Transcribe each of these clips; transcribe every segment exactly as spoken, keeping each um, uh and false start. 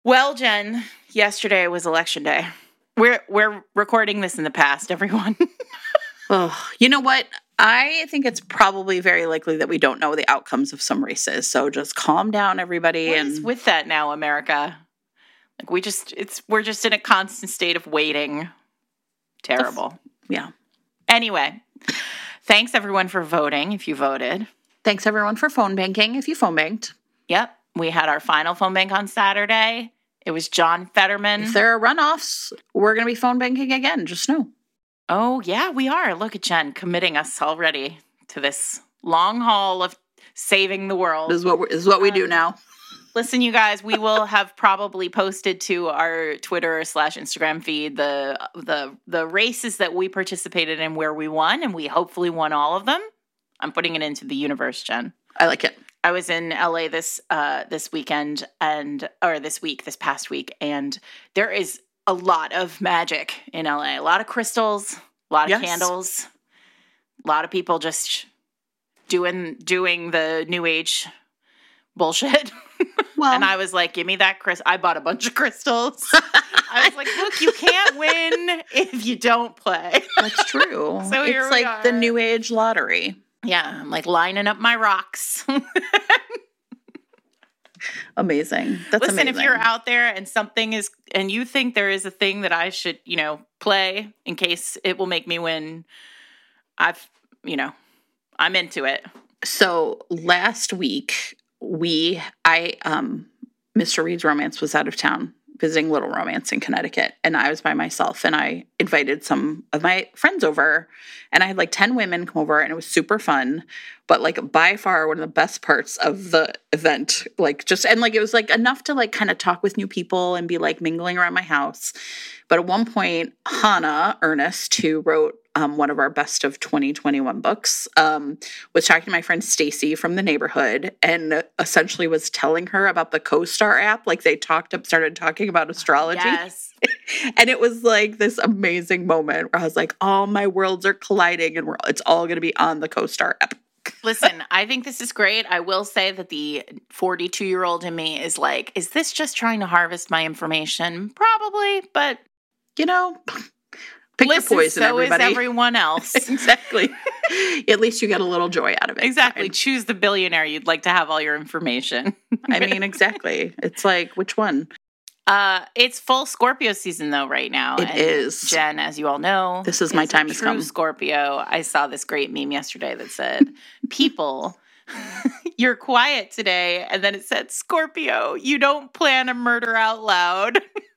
Well, Jen, yesterday was election day. We're we're recording this in the past, everyone. Oh, you know what? I think it's probably very likely that we don't know the outcomes of some races. So just calm down, everybody. What and is with that now, America? Like we just it's we're just in a constant state of waiting. Terrible. Yeah. Anyway, thanks everyone for voting if you voted. Thanks everyone for phone banking if you phone banked. Yep. We had our final phone bank on Saturday. It was John Fetterman. If there are runoffs, we're going to be phone banking again. Just know. Oh, yeah, we are. Look at Jen committing us already to this long haul of saving the world. This is what, we're, this is what we um, do now. Listen, you guys, we will have probably posted to our Twitter slash Instagram feed the the the races that we participated in where we won, and we hopefully won all of them. I'm putting it into the universe, Jen. I like it. I was in L A this uh, this weekend and or this week, this past week, and there is a lot of magic in L A. A lot of crystals, a lot of yes. candles, a lot of people just doing doing the new age bullshit. Well, and I was like, "Give me that crystal." I bought a bunch of crystals. I was like, "Look, you can't win if you don't play." That's true. So here it's we like are. The new age lottery. Yeah, I'm like lining up my rocks. Amazing. That's Listen, amazing. If you're out there and something is, and you think there is a thing that I should, you know, play in case it will make me win, I've, you know, I'm into it. So last week, we, I, um, Mister Reed's Romance was out of town visiting Little Romance in Connecticut, and I was by myself, and I invited some of my friends over, and I had like ten women come over, and it was super fun. But like by far one of the best parts of the event, like just, and like it was like enough to like kind of talk with new people and be like mingling around my house. But at one point, Hannah Ernest, who wrote um, one of our best of twenty twenty-one books, um, was talking to my friend Stacy from the neighborhood, and essentially was telling her about the CoStar app. Like they talked up, started talking about astrology. Yes. And it was like this amazing moment where I was like, all my worlds are colliding, and we're, it's all going to be on the CoStar app. Listen, I think this is great. I will say that the forty-two-year-old in me is like, is this just trying to harvest my information? Probably, but you know, pick listen, your poison, so everybody. Is everyone else. Exactly. At least you get a little joy out of it. Exactly. Fine. Choose the billionaire you'd like to have all your information. I mean, exactly. It's like, which one? Uh, it's full Scorpio season, though, right now. It and is. Jen, as you all know, this is my time has come. Scorpio. I saw this great meme yesterday that said, people, you're quiet today. And then it said, Scorpio, you don't plan a murder out loud.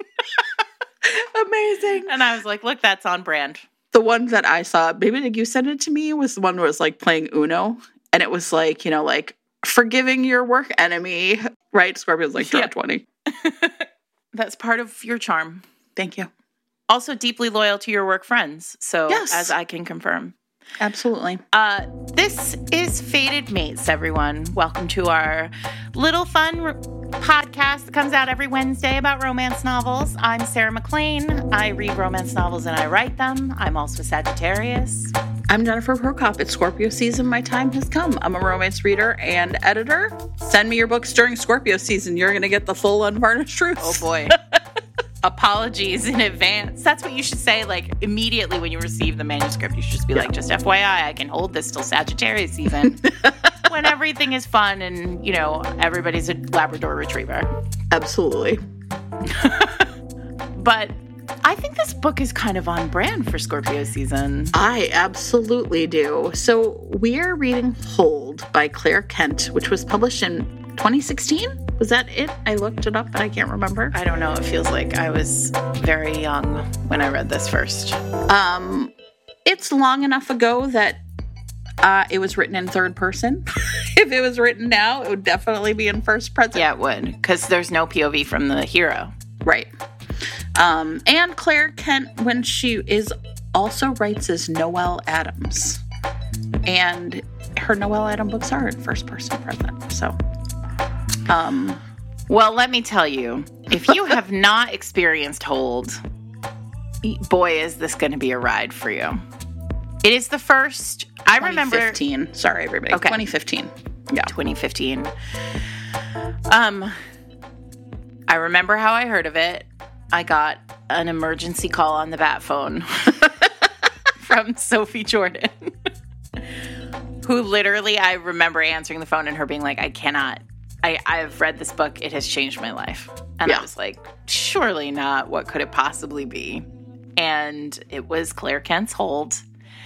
Amazing. And I was like, look, that's on brand. The one that I saw, maybe like you sent it to me, was the one where it was like playing Uno. And it was like, you know, like forgiving your work enemy, right? Scorpio's like, draw yeah. twenty. That's part of your charm. Thank you. Also deeply loyal to your work friends. So yes. as I can confirm. Absolutely. Uh, this is Fated Mates, everyone. Welcome to our little fun r- podcast that comes out every Wednesday about romance novels. I'm Sarah McLean. I read romance novels and I write them. I'm also a Sagittarius. I'm Jennifer Prokop. It's Scorpio season. My time has come. I'm a romance reader and editor. Send me your books during Scorpio season. You're going to get the full unvarnished truth. Oh, boy. Apologies in advance. That's what you should say, like, immediately when you receive the manuscript. You should just be yeah. like, just F Y I, I can hold this till Sagittarius season. When everything is fun and, you know, everybody's a Labrador Retriever. Absolutely. But I think this book is kind of on brand for Scorpio season. I absolutely do. So we're reading Hold by Claire Kent, which was published in twenty sixteen? Was that it? I looked it up, but I can't remember. I don't know. It feels like I was very young when I read this first. Um, it's long enough ago that uh, it was written in third person. If it was written now, it would definitely be in first present. Yeah, it would, because there's no P O V from the hero. Right. Um, and Claire Kent, when she is, also writes as Noelle Adams. And her Noelle Adams books are in first person present, so... Um, well, let me tell you, if you have not experienced Hold, boy, is this going to be a ride for you. It is the first, I remember. twenty fifteen. Sorry, everybody. Okay. twenty fifteen. Yeah. twenty fifteen. Um, I remember how I heard of it. I got an emergency call on the bat phone from Sophie Jordan, who literally, I remember answering the phone and her being like, I cannot, I, I've read this book. It has changed my life. And yeah. I was like, surely not. What could it possibly be? And it was Claire Kent's Hold.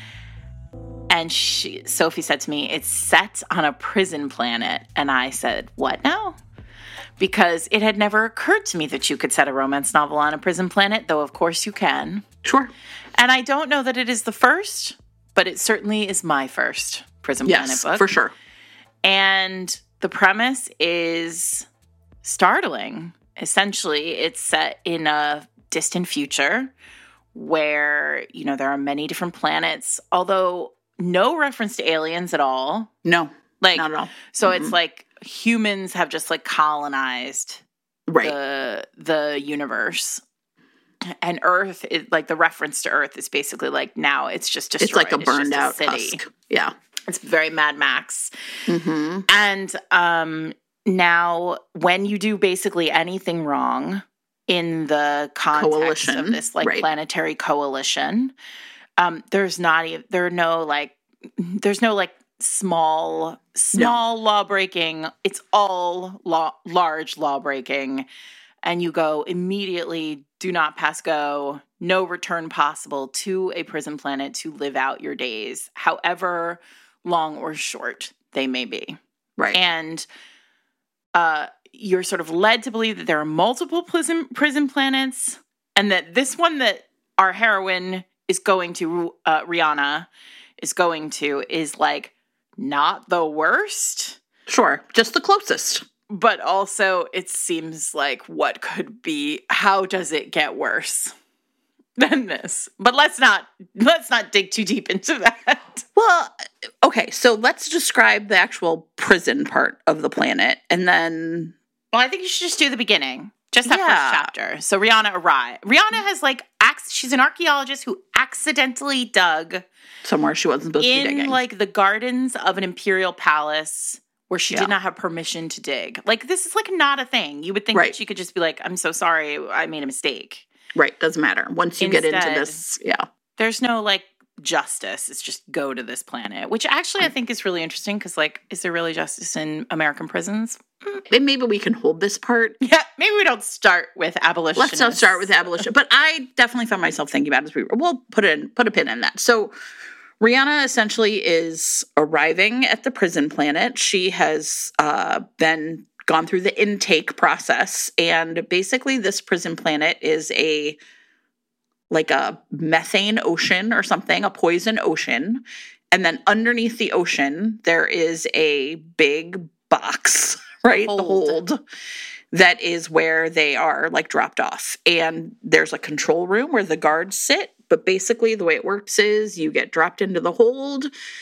And she, Sophie said to me, it's set on a prison planet. And I said, what now? Because it had never occurred to me that you could set a romance novel on a prison planet, though of course you can. Sure. And I don't know that it is the first, but it certainly is my first prison yes, planet book. For sure. And the premise is startling. Essentially, it's set in a distant future where, you know, there are many different planets, although no reference to aliens at all. No, like, not at all. So mm-hmm. it's like humans have just like colonized right. the the universe, and Earth is like the reference to Earth is basically like now it's just destroyed. It's like a burned it's out a city. husk. Yeah, it's very Mad Max. Mm-hmm. And um, now when you do basically anything wrong in the context coalition. of this like right. planetary coalition, um, there's not even there are no like there's no like. Small, small no. law breaking. It's all law, large law breaking. And you go immediately, do not pass go, no return possible to a prison planet to live out your days, however long or short they may be. Right. And uh, you're sort of led to believe that there are multiple prison, prison planets and that this one that our heroine is going to, uh, Rihanna is going to, is like, not the worst. Sure, just the closest. But also, it seems like what could be, how does it get worse than this? But let's not, let's not dig too deep into that. Well, okay, so let's describe the actual prison part of the planet, and then... Well, I think you should just do the beginning. Just that yeah. first chapter. So Rihanna arrived. Rihanna has like, ac- she's an archaeologist who accidentally dug... somewhere she wasn't supposed in, to be digging. like, the gardens of an imperial palace where she yeah. did not have permission to dig. Like, this is, like, not a thing. You would think right. that she could just be like, I'm so sorry, I made a mistake. Right, doesn't matter. Once you Instead, get into this, yeah. There's no, like, justice. It's just go to this planet, which actually I think is really interesting because, like, is there really justice in American prisons? And maybe we can hold this part. Yeah, maybe we don't start with abolition. Let's not start with abolition. But I definitely found myself thinking about it as we were. We'll put, in, put a pin in that. So... Rihanna essentially is arriving at the prison planet. She has uh, then gone through the intake process, and basically this prison planet is a like a methane ocean or something, a poison ocean, and then underneath the ocean there is a big box, right? Hold. The hold. That is where they are like dropped off. And there's a control room where the guards sit. But basically the way it works is you get dropped into the hold.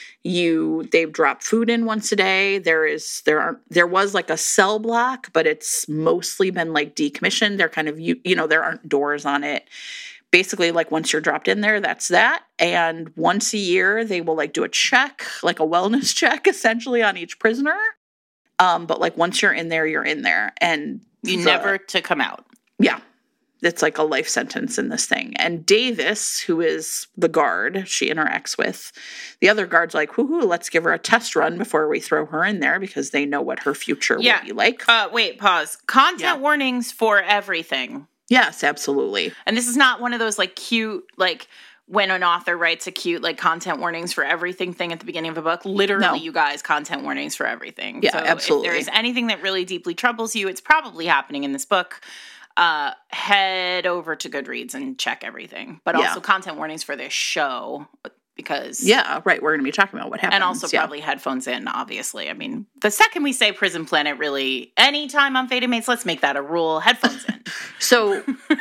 You they've dropped food in once a day. There is there are there was like a cell block, but it's mostly been like decommissioned. They're kind of you, you know, there aren't doors on it. Basically, like once you're dropped in there, that's that. And once a year they will like do a check, like a wellness check essentially on each prisoner. Um, but like once you're in there, you're in there. And you the, never to come out. Yeah. It's like a life sentence in this thing. And Davis, who is the guard she interacts with, the other guard's like, whoo-hoo, let's give her a test run before we throw her in there because they know what her future yeah. will be like. Uh, wait, pause. Content yeah. warnings for everything. Yes, absolutely. And this is not one of those like cute, like when an author writes a cute like content warnings for everything thing at the beginning of a book. Literally, no. you guys, content warnings for everything. Yeah, so absolutely. If there is anything that really deeply troubles you, it's probably happening in this book. Uh, head over to Goodreads and check everything. But yeah. also content warnings for this show because... Yeah, right. We're going to be talking about what happens. And also yeah. probably headphones in, obviously. I mean, the second we say Prison Planet, really, anytime on Fated Mates, let's make that a rule. Headphones in. So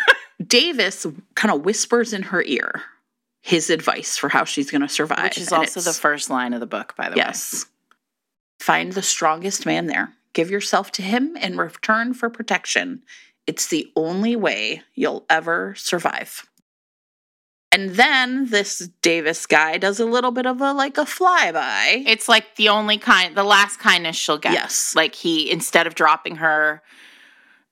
Davis kind of whispers in her ear his advice for how she's going to survive. Which is and also the first line of the book, by the yes. way. Yes. Find the strongest man there. Give yourself to him in return for protection. It's the only way you'll ever survive. And then this Davis guy does a little bit of a, like, a flyby. It's like the only kind, the last kindness she'll get. Yes. Like he, instead of dropping her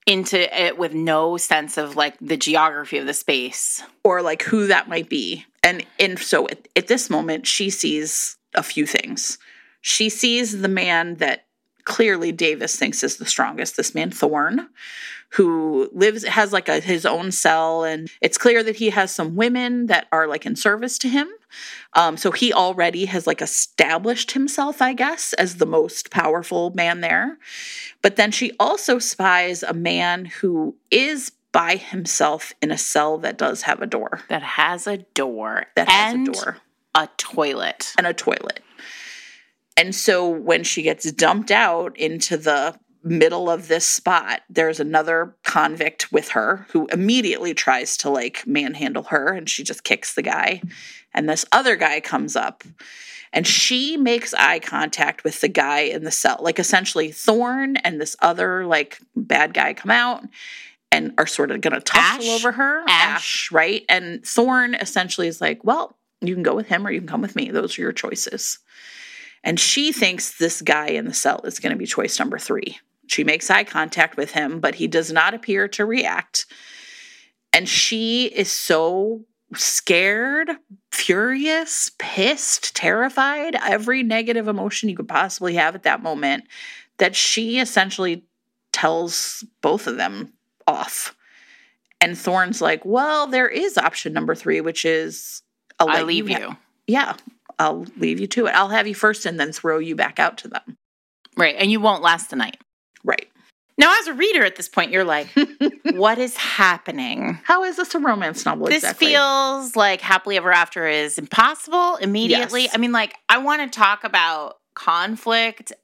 into it with no sense of like the geography of the space or like who that might be. And and so at, at this moment, she sees a few things. She sees the man that clearly Davis thinks is the strongest, this man Thorne, who lives, has like a, his own cell. And it's clear that he has some women that are like in service to him. Um, so he already has like established himself, I guess, as the most powerful man there. But then she also spies a man who is by himself in a cell that does have a door. That has a door. That has a door. A toilet. And a toilet. And so when she gets dumped out into the middle of this spot, there's another convict with her who immediately tries to like manhandle her, and she just kicks the guy. And this other guy comes up and she makes eye contact with the guy in the cell. Like essentially Thorne and this other like bad guy come out and are sort of going to tussle Ash. over her. Ash. Ash, right? And Thorne essentially is like, well, you can go with him or you can come with me. Those are your choices. And she thinks this guy in the cell is going to be choice number three. She makes eye contact with him, but he does not appear to react. And she is so scared, furious, pissed, terrified, every negative emotion you could possibly have at that moment, that she essentially tells both of them off. And Thorne's like, well, there is option number three, which is I'll, I'll leave you. you. Yeah. I'll leave you to it. I'll have you first and then throw you back out to them. Right. And you won't last the night. Right. Now, as a reader at this point, you're like, what is happening? How is this a romance novel This exactly? feels like Happily Ever After is impossible immediately. Yes. I mean, like, I want to talk about conflict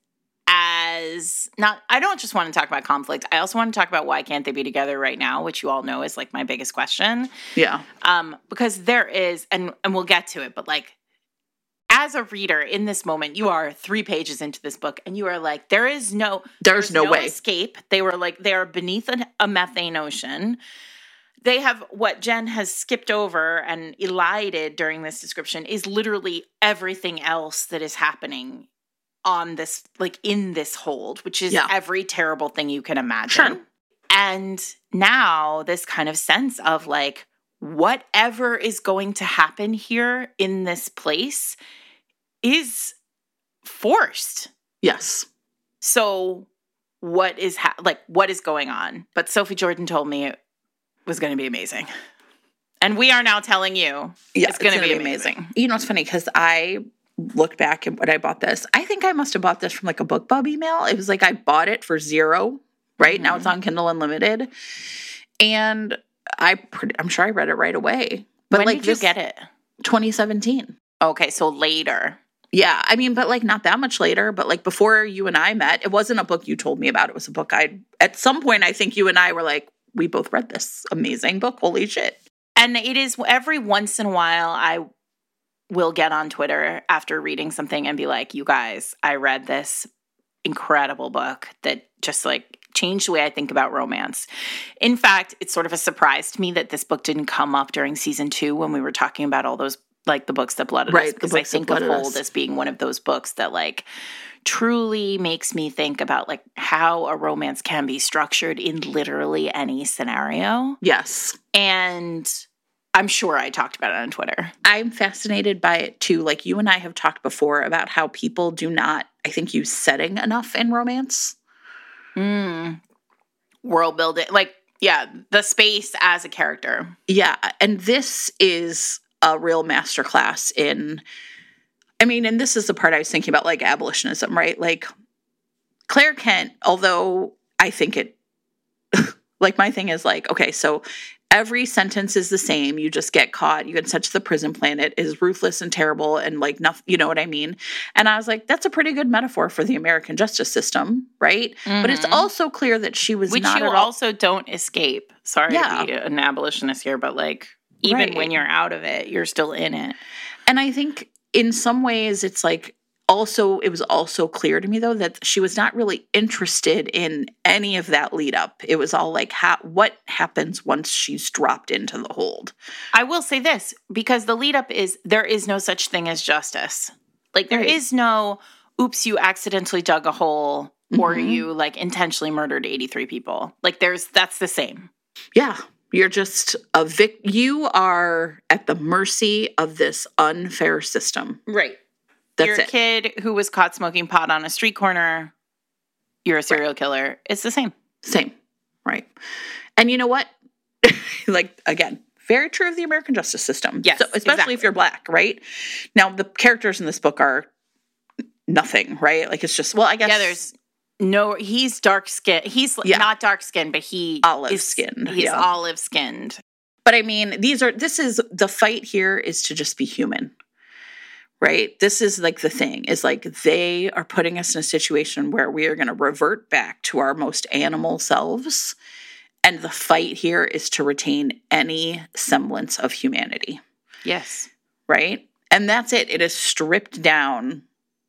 as not, I don't just want to talk about conflict. I also want to talk about why can't they be together right now, which you all know is like my biggest question. Yeah. Um, because there is, and, and we'll get to it, but like, as a reader in this moment, you are three pages into this book and you are like, there is no, there's, there's no, no way escape. They were like, they are beneath a, a methane ocean. They have what Jen has skipped over and elided during this description is literally everything else that is happening on this, like in this hold, which is yeah. every terrible thing you can imagine. Sure. And now this kind of sense of like, whatever is going to happen here in this place is forced. Yes. So what is ha- like what is going on? But Sophie Jordan told me it was going to be amazing. And we are now telling you yeah, it's going to be amazing. amazing. You know, it's funny because I looked back at when I bought this. I think I must have bought this from like a BookBub email. It was like I bought it for zero, right? Mm-hmm. Now it's on Kindle Unlimited. And I pretty, I'm sure I read it right away. But when like did you this, get it? twenty seventeen. Okay, so later. Yeah, I mean, but like not that much later, but like before you and I met, it wasn't a book you told me about. It was a book I, at some point, I think you and I were like, we both read this amazing book. Holy shit. And it is every once in a while, I will get on Twitter after reading something and be like, you guys, I read this incredible book that just like changed the way I think about romance. In fact, it's sort of a surprise to me that this book didn't come up during season two when we were talking about all those, like the books that blooded right, us, because I think of Hold as being one of those books that like truly makes me think about like how a romance can be structured in literally any scenario. Yes. And I'm sure I talked about it on Twitter. I'm fascinated by it too. Like you and I have talked before about how people do not, I think, use setting enough in romance. Mm. World building. Like, yeah, the space as a character. Yeah. And this is a real masterclass in, I mean, and this is the part I was thinking about, like abolitionism, right? Like Claire Kent, although I think it, like my thing is like, okay, so every sentence is the same. You just get caught. You get sent to the prison planet. It is ruthless and terrible and like nothing, you know what I mean? And I was like, that's a pretty good metaphor for the American justice system, right? Mm-hmm. But it's also clear that she was Which not you at all- also don't escape. Sorry yeah. to be an abolitionist here, but like even right. when you're out of it, you're still in it. And I think in some ways it's like also, it was also clear to me though that she was not really interested in any of that lead up. It was all like, ha- what happens once she's dropped into the hold? I will say this, because the lead up is there is no such thing as justice. Like there right. is no, oops, you accidentally dug a hole. mm-hmm. or you like intentionally murdered eighty-three people. Like there's, that's the same. Yeah. You're just a vic. You are at the mercy of this unfair system. Right. That's You're a it. kid who was caught smoking pot on a street corner. You're a serial right. killer. It's the same. Same. Right. And you know what? Like, again, very true of the American justice system. Yes. So, especially exactly. if you're Black, right? Now, the characters in this book are nothing, right? Like, it's just, well, I guess. Yeah, there's no, he's dark skinned. He's yeah. not dark skinned, but he olive is skinned. He's yeah. olive skinned. But I mean, these are, this is, the fight here is to just be human, right? This is like the thing, is like they are putting us in a situation where we are going to revert back to our most animal selves. And the fight here is to retain any semblance of humanity. Yes. Right? And that's it. It is stripped down.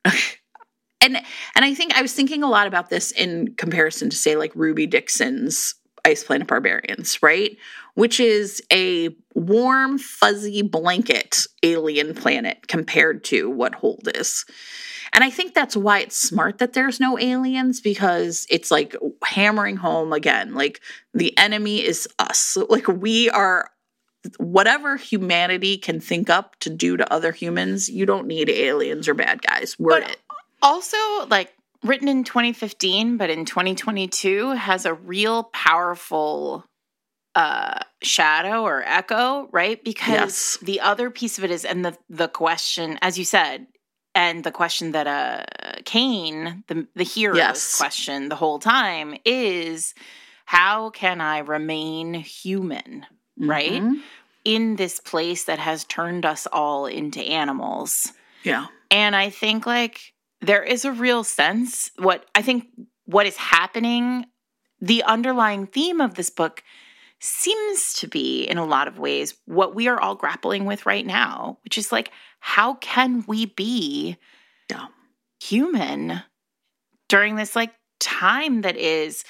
and and I think I was thinking a lot about this in comparison to, say, like Ruby Dixon's Ice Planet Barbarians, right? Which is a warm, fuzzy blanket alien planet compared to what Hold is. And I think that's why it's smart that there's no aliens, because it's like hammering home again, like the enemy is us. Like we are, whatever humanity can think up to do to other humans, you don't need aliens or bad guys. We're but it. Also, like written in twenty fifteen, but in twenty twenty-two has a real powerful uh, shadow or echo, right? Because yes. the other piece of it is, and the, the question, as you said, and the question that uh, Kane, the, the hero's yes. question the whole time is, how can I remain human, mm-hmm. right? In this place that has turned us all into animals. Yeah. And I think, like, there is a real sense, what I think what is happening, the underlying theme of this book seems to be, in a lot of ways, what we are all grappling with right now, which is like, how can we be yeah. human during this like time that is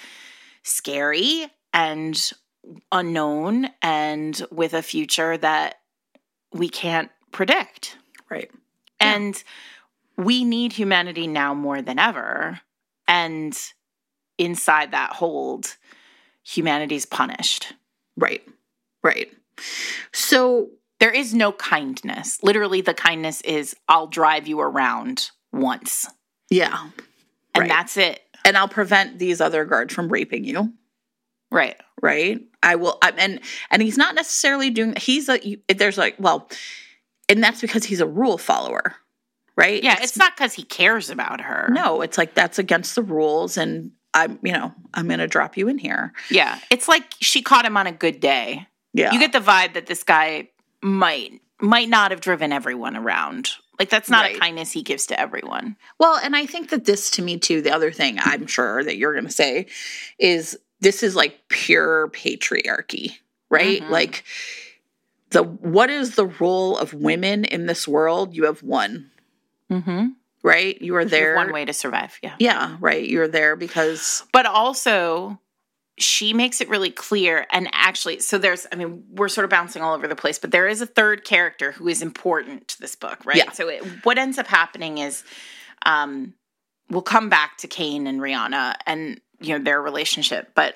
scary and unknown and with a future that we can't predict. Right. And yeah. we need humanity now more than ever. And inside that hold, humanity's punished. Right. Right. So there is no kindness. Literally, the kindness is, I'll drive you around once. Yeah. And right. that's it. And I'll prevent these other guards from raping you. Right. Right. I will. I, and, and he's not necessarily doing, he's a, there's like, well, and that's because he's a rule follower. Right. Yeah. It's, it's not because he cares about her. No, it's like, that's against the rules. And I'm, you know, I'm going to drop you in here. Yeah. It's like she caught him on a good day. Yeah. You get the vibe that this guy might might not have driven everyone around. Like, that's not right. a kindness he gives to everyone. Well, and I think that this, to me, too, the other thing I'm sure that you're going to say is this is like pure patriarchy, right? Mm-hmm. Like, the what is the role of women in this world? You have one. Mm-hmm. Right? You are there. You have one way to survive, yeah. Yeah, right. You're there because... But also, she makes it really clear, and actually, so there's, I mean, we're sort of bouncing all over the place, but there is a third character who is important to this book, right? Yeah. So it, what ends up happening is, um, we'll come back to Kane and Rihanna and, you know, their relationship, but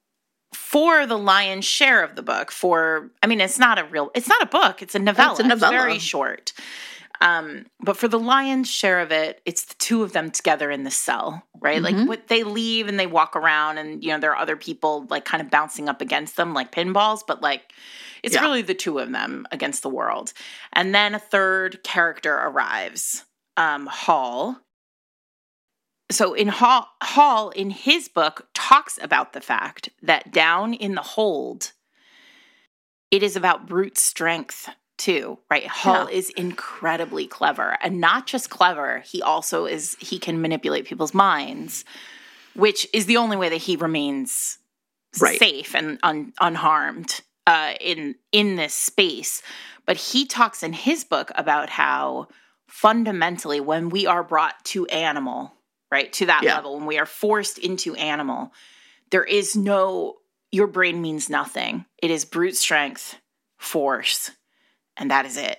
for the lion's share of the book, for, I mean, it's not a real, it's not a book, it's a novella. It's a novella. It's very short. Um, but for the lion's share of it, it's the two of them together in the cell, right? Mm-hmm. Like what they leave and they walk around and, you know, there are other people like kind of bouncing up against them like pinballs, but like it's yeah. really the two of them against the world. And then a third character arrives, um, Hall. So in Hall, Hall in his book talks about the fact that down in the hold, it is about brute strength too, right? Hall yeah. is incredibly clever, and not just clever. He also is, he can manipulate people's minds, which is the only way that he remains right. safe and un, unharmed uh, in, in this space. But he talks in his book about how fundamentally when we are brought to animal, right, to that yeah. level, when we are forced into animal, there is no, your brain means nothing. It is brute strength, force, and that is it.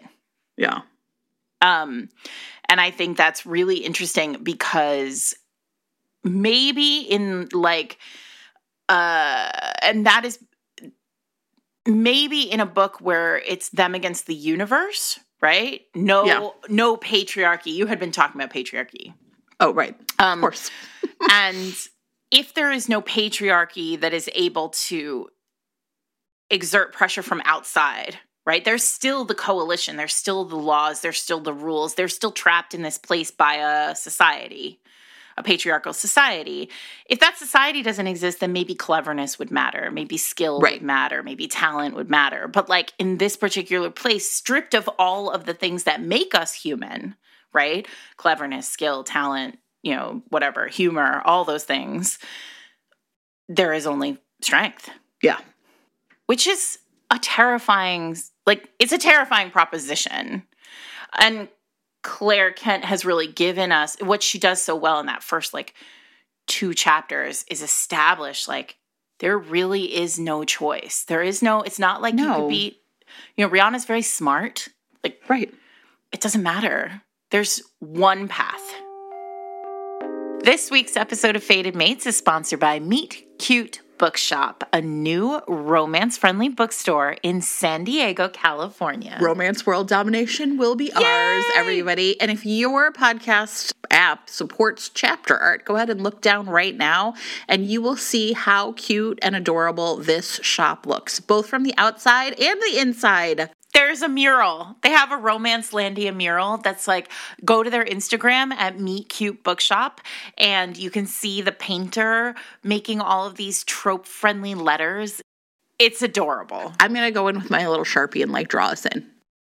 Yeah. Um, and I think that's really interesting because maybe in like, uh, and that is maybe in a book where it's them against the universe, right? No, yeah. no patriarchy. You had been talking about patriarchy. Oh, right. Um, of course. And if there is no patriarchy that is able to exert pressure from outside, right? There's still the coalition. There's still the laws. There's still the rules. They're still trapped in this place by a society, a patriarchal society. If that society doesn't exist, then maybe cleverness would matter. Maybe skill right. would matter. Maybe talent would matter. But like in this particular place, stripped of all of the things that make us human, right? Cleverness, skill, talent, you know, whatever, humor, all those things, there is only strength. Yeah. Which is a terrifying, like, it's a terrifying proposition. And Claire Kent has really given us, what she does so well in that first, like, two chapters is establish, like, there really is no choice. There is no, it's not like no. you could be, you know, Rihanna's very smart. Like, right. It doesn't matter. There's one path. This week's episode of Fated Mates is sponsored by Meet Cute Bookshop, a new romance-friendly bookstore in San Diego, California. Romance world domination will be Yay! Ours, everybody. And if your podcast app supports chapter art, go ahead and look down right now, and you will see how cute and adorable this shop looks, both from the outside and the inside. There's a mural. They have a Romancelandia mural that's like, go to their Instagram at Meet Cute Bookshop, and you can see the painter making all of these trope-friendly letters. It's adorable. I'm going to go in with my little Sharpie and like draw us in.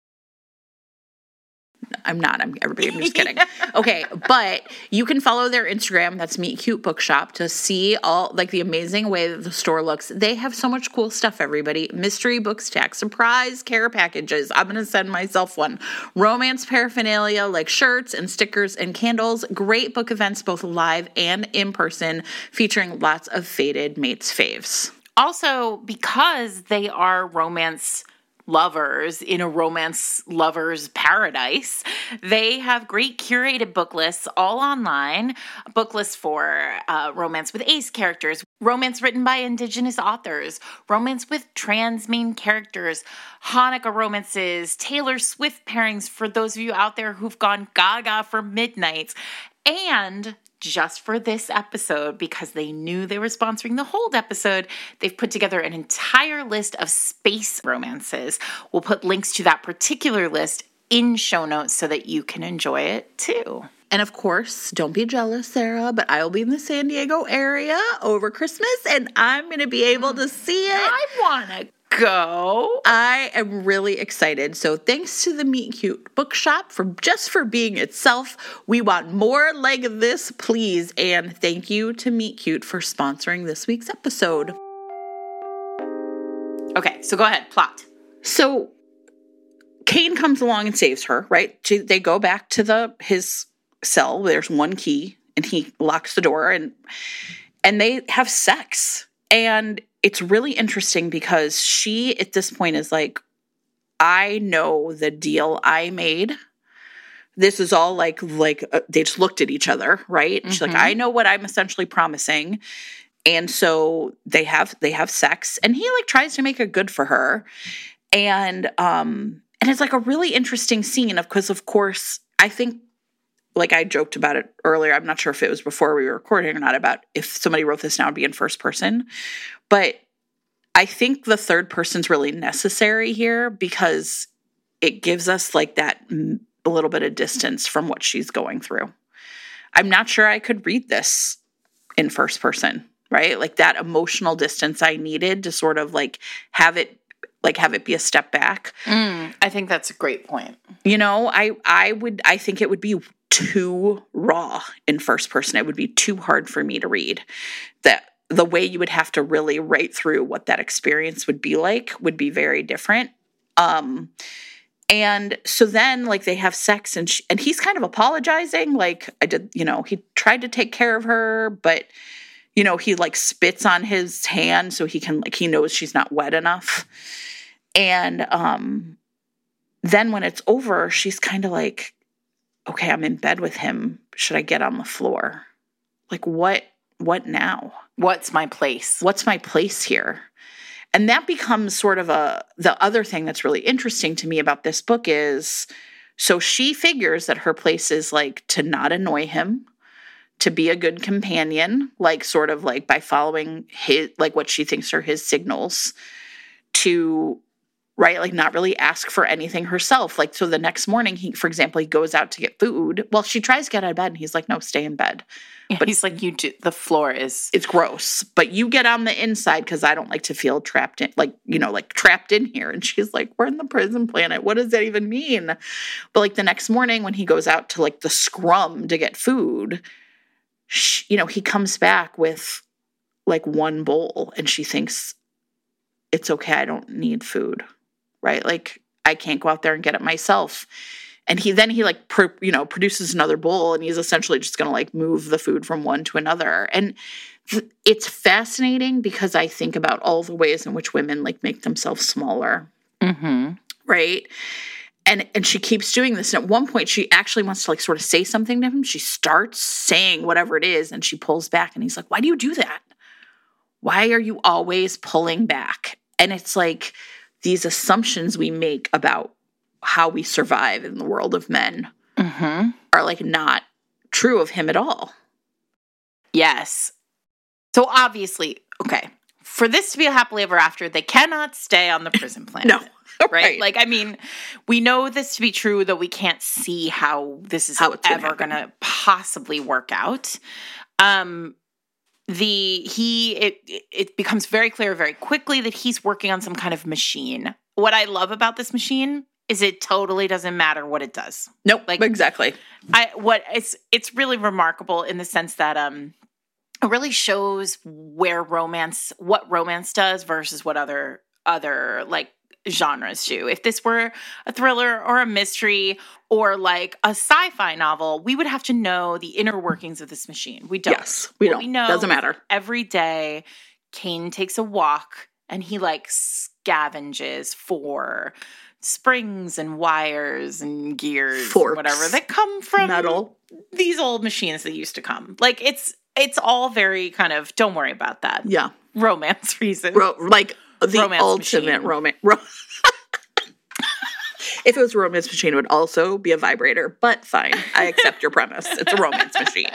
I'm not. I'm everybody. I'm just kidding. Okay, but you can follow their Instagram. That's Meet Cute Bookshop to see all like the amazing way that the store looks. They have so much cool stuff. Everybody, mystery book stack, surprise care packages. I'm gonna send myself one. Romance paraphernalia like shirts and stickers and candles. Great book events, both live and in person, featuring lots of Fated Mates faves. Also, because they are romance lovers in a romance lovers paradise, they have great curated book lists all online. Book lists for uh, romance with ace characters, romance written by Indigenous authors, romance with trans main characters, Hanukkah romances, Taylor Swift pairings for those of you out there who've gone gaga for midnights, and just for this episode, because they knew they were sponsoring the Hold episode, they've put together an entire list of space romances. We'll put links to that particular list in show notes so that you can enjoy it too. And of course, don't be jealous, Sarah, but I will be in the San Diego area over Christmas, and I'm going to be able to see it. I want to go. I am really excited. So thanks to the Meet Cute Bookshop for just for being itself. We want more like this, please. And thank you to Meet Cute for sponsoring this week's episode. Okay, so go ahead, plot. So Kane comes along and saves her, right? She, they go back to the his cell. There's one key, and he locks the door, and and they have sex. And it's really interesting because she, at this point, is like, I know the deal I made. This is all like, like uh, they just looked at each other, right? Mm-hmm. She's like, I know what I'm essentially promising. And so they have, they have sex, and he like tries to make it good for her. And, um, and it's like a really interesting scene of, because of course, I think, like I joked about it earlier, I'm not sure if it was before we were recording or not, about if somebody wrote this now, it'd be in first person. But I think the third person's really necessary here because it gives us like that a little bit of distance from what she's going through. I'm not sure I could read this in first person, right? Like that emotional distance I needed to sort of like have it like have it be a step back. Mm, I think that's a great point. You know, I I would I think it would be too raw in first person. It would be too hard for me to read. That the way you would have to really write through what that experience would be like would be very different. Um, and so then like they have sex, and she, and he's kind of apologizing. Like I did, you know, he tried to take care of her, but you know, he like spits on his hand so he can like, he knows she's not wet enough. And, um, then when it's over, she's kind of like, okay, I'm in bed with him. Should I get on the floor? like, what, what now? What's my place? What's my place here? And that becomes sort of a, the other thing that's really interesting to me about this book is, so she figures that her place is like to not annoy him, to be a good companion, like sort of like by following his, like what she thinks are his signals, to, right, like not really ask for anything herself. Like, so the next morning, he, for example, he goes out to get food. Well, she tries to get out of bed and he's like, no, stay in bed. Yeah, but he's like, you do, the floor is, it's gross, but you get on the inside because I don't like to feel trapped in, like, you know, like trapped in here. And she's like, we're in the prison planet. What does that even mean? But like the next morning when he goes out to like the scrum to get food, she, you know, he comes back with like one bowl and she thinks it's okay. I don't need food, right? Like I can't go out there and get it myself. And he then he like, pro, you know, produces another bowl and he's essentially just going to like move the food from one to another. And th- it's fascinating because I think about all the ways in which women like make themselves smaller. mm-hmm. Right. And and she keeps doing this. And at one point she actually wants to like sort of say something to him. She starts saying whatever it is and she pulls back and he's like, why do you do that? Why are you always pulling back? And it's like these assumptions we make about how we survive in the world of men mm-hmm. are like not true of him at all. Yes. So obviously, okay, for this to be a happily ever after, they cannot stay on the prison planet. No. Right? right? Like, I mean, we know this to be true, though we can't see how this is how it's ever going to possibly work out. Um, the, he, it, it becomes very clear very quickly that he's working on some kind of machine. What I love about this machine is it totally doesn't matter what it does. Nope. Like exactly. I what it's it's really remarkable in the sense that um it really shows where romance what romance does versus what other other like genres do. If this were a thriller or a mystery or like a sci-fi novel, we would have to know the inner workings of this machine. We don't. Yes, we don't. We know doesn't matter. Every day Kane takes a walk and he like scavenges for springs and wires and gears, Forks, whatever that come from metal, these old machines that used to come. Like it's it's all very kind of don't worry about that. Yeah, romance reason. Ro- like the romance ultimate romance. Ro- if it was a romance machine, it would also be a vibrator. But fine, I accept your premise. It's a romance machine.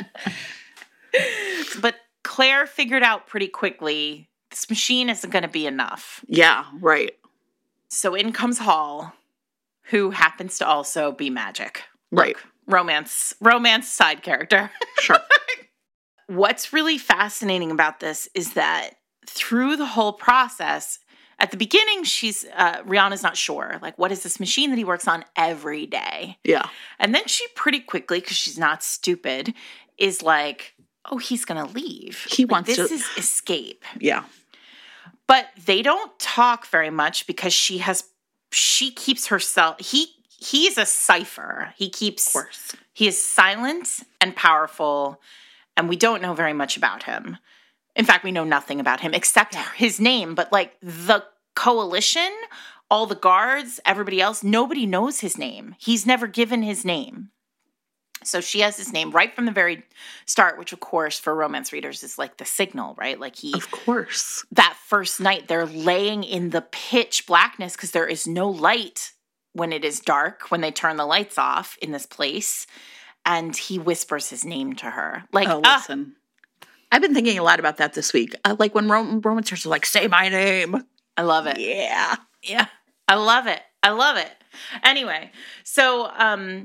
But Claire figured out pretty quickly this machine isn't going to be enough. Yeah, right. So in comes Hall, who happens to also be magic. Right. Look, romance, romance side character. Sure. What's really fascinating about this is that through the whole process, at the beginning, she's, uh, Rihanna's not sure. Like, what is this machine that he works on every day? Yeah. And then she pretty quickly, because she's not stupid, is like, oh, he's going to leave. He like, wants this to. This is escape. Yeah. But they don't talk very much because she has, she keeps herself, he, he's a cipher. He keeps, of course. He is silent and powerful, and we don't know very much about him. In fact, we know nothing about him except his name, but like the coalition, all the guards, everybody else, nobody knows his name. He's never given his name. So she has his name right from the very start, which of course for romance readers is like the signal, right? Like he, of course, that first night they're laying in the pitch blackness because there is no light when it is dark, when they turn the lights off in this place. And he whispers his name to her. Like, oh, listen, uh, I've been thinking a lot about that this week. Uh, like when rom- romancers are like, say my name. I love it. Yeah. Yeah. I love it. I love it. Anyway, so, um,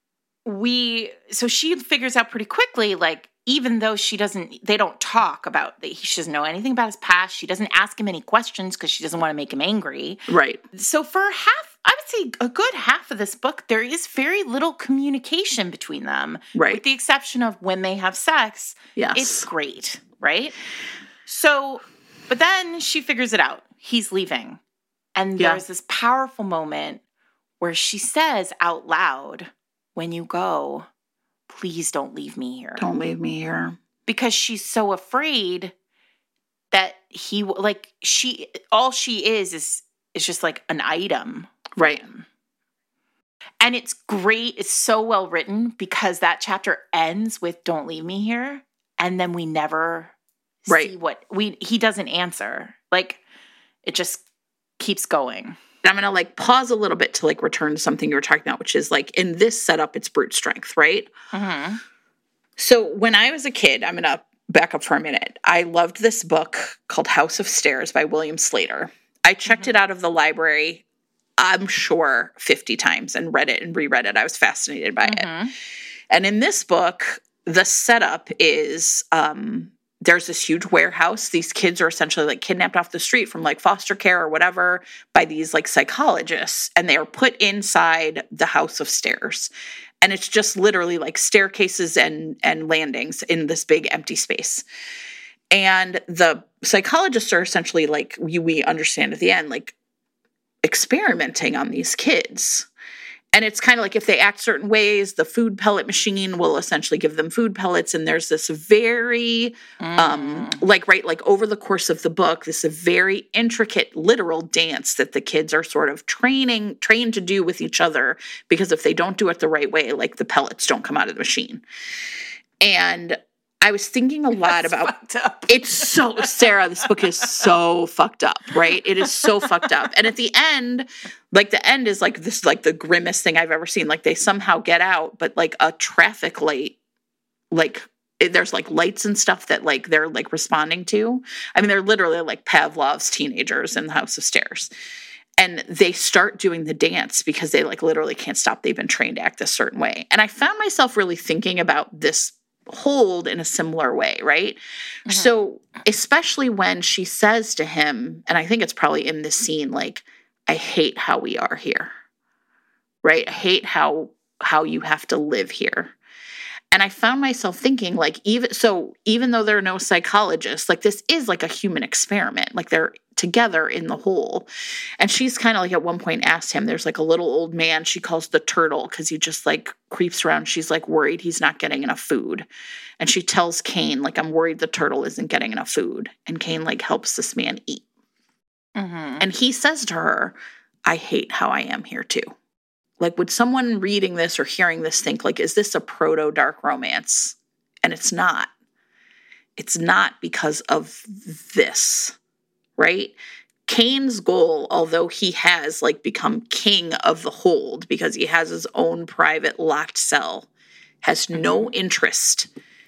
we, so she figures out pretty quickly, like, even though she doesn't, they don't talk about, she doesn't know anything about his past. She doesn't ask him any questions because she doesn't want to make him angry. Right. So for half, I would say a good half of this book, there is very little communication between them. Right. With the exception of when they have sex. Yes. It's great. Right. So, but then she figures it out. He's leaving. And yeah. there's this powerful moment where she says out loud, when you go, please don't leave me here. Don't leave me here. Because she's so afraid that he, like, she, all she is, is, is just like an item. Right. And it's great. It's so well written because that chapter ends with don't leave me here. and then we never right. see what we he doesn't answer. Like, it just keeps going. And I'm going to like pause a little bit to like return to something you were talking about, which is like in this setup, it's brute strength, right? Mm-hmm. So when I was a kid, I'm going to back up for a minute. I loved this book called House of Stairs by William Slater. I checked mm-hmm. it out of the library, I'm sure, fifty times and read it and reread it. I was fascinated by mm-hmm. it. And in this book, the setup is um, there's this huge warehouse. These kids are essentially like kidnapped off the street from like foster care or whatever by these like psychologists. And they are put inside the House of Stairs. And it's just literally like staircases and, and landings in this big empty space. And the psychologists are essentially like, we, we understand at the end, like experimenting on these kids. And it's kind of like if they act certain ways, the food pellet machine will essentially give them food pellets. And there's this very, mm. um, like, right, like over the course of the book, this is a very intricate, literal dance that the kids are sort of training, trained to do with each other. Because if they don't do it the right way, like the pellets don't come out of the machine. And I was thinking a lot That's about fucked up. It's so Sarah, this book is so fucked up, right? It is so fucked up. And at the end, like the end is like this like the grimmest thing I've ever seen. Like they somehow get out, but like a traffic light, like there's like lights and stuff that like they're like responding to. I mean, they're literally like Pavlov's teenagers in the House of Stairs. And they start doing the dance because they like literally can't stop. They've been trained to act a certain way. And I found myself really thinking about this hold in a similar way, right? Mm-hmm. So especially when she says to him, and I think it's probably in this scene, like, I hate how we are here, right? I hate how how you have to live here. And I found myself thinking, like, even so, even though there are no psychologists, like this is like a human experiment, like they're together in the hole. And she's kind of like at one point asked him, there's like a little old man she calls the turtle because he just like creeps around. She's like worried he's not getting enough food. And she tells Cain, like, I'm worried the turtle isn't getting enough food. And Cain like helps this man eat. Mm-hmm. And he says to her, I hate how I am here too. Like, would someone reading this or hearing this think, like, is this a proto-dark romance? And it's not. It's not because of this, right? Cain's goal, although he has, like, become king of the hold because he has his own private locked cell, has no interest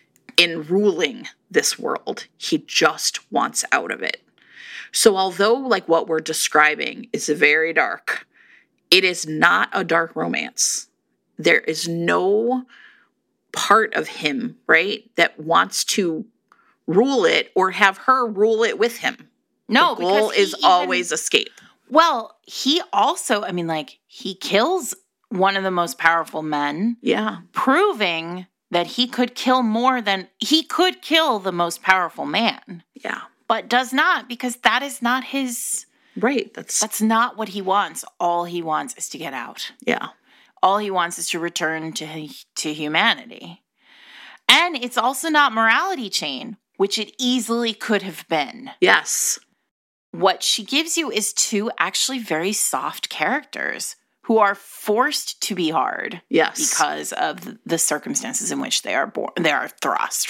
in ruling this world. He just wants out of it. So although, like, what we're describing is very dark, it is not a dark romance. There is no part of him, right, that wants to rule it or have her rule it with him. No, the goal is even, always escape. Well, he also, I mean, like, he kills one of the most powerful men. Yeah. Proving that he could kill more than, he could kill the most powerful man. Yeah. But does not, because that is not his... Right. That's That's not what he wants. All he wants is to get out. Yeah. All he wants is to return to to humanity. And it's also not morality chain, which it easily could have been. Yes. What she gives you is two actually very soft characters who are forced to be hard. Yes. Because of the circumstances in which they are born, they are thrust.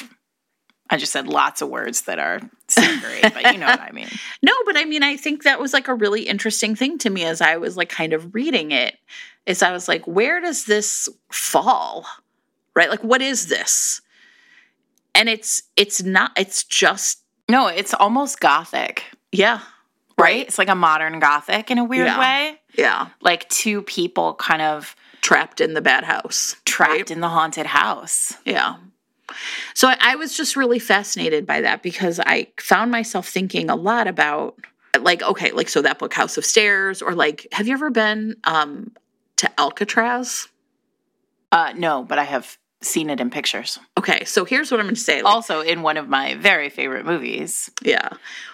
I just said lots of words that are great, but you know what I mean. No, but I mean, I think that was like a really interesting thing to me as I was like kind of reading it, is I was like, where does this fall? Right? Like, what is this? And it's, it's not, it's just. No, it's almost Gothic. Yeah. Right? right? It's like a modern Gothic in a weird yeah. way. Yeah. Like two people kind of. Trapped in the bad house. Trapped right? in the haunted house. Yeah. So I, I was just really fascinated by that because I found myself thinking a lot about, like, okay, like, so that book, House of Stairs, or like, have you ever been um, to Alcatraz? Uh, no, but I have seen it in pictures. Okay, so here's what I'm going to say. Like, also in one of my very favorite movies. Yeah.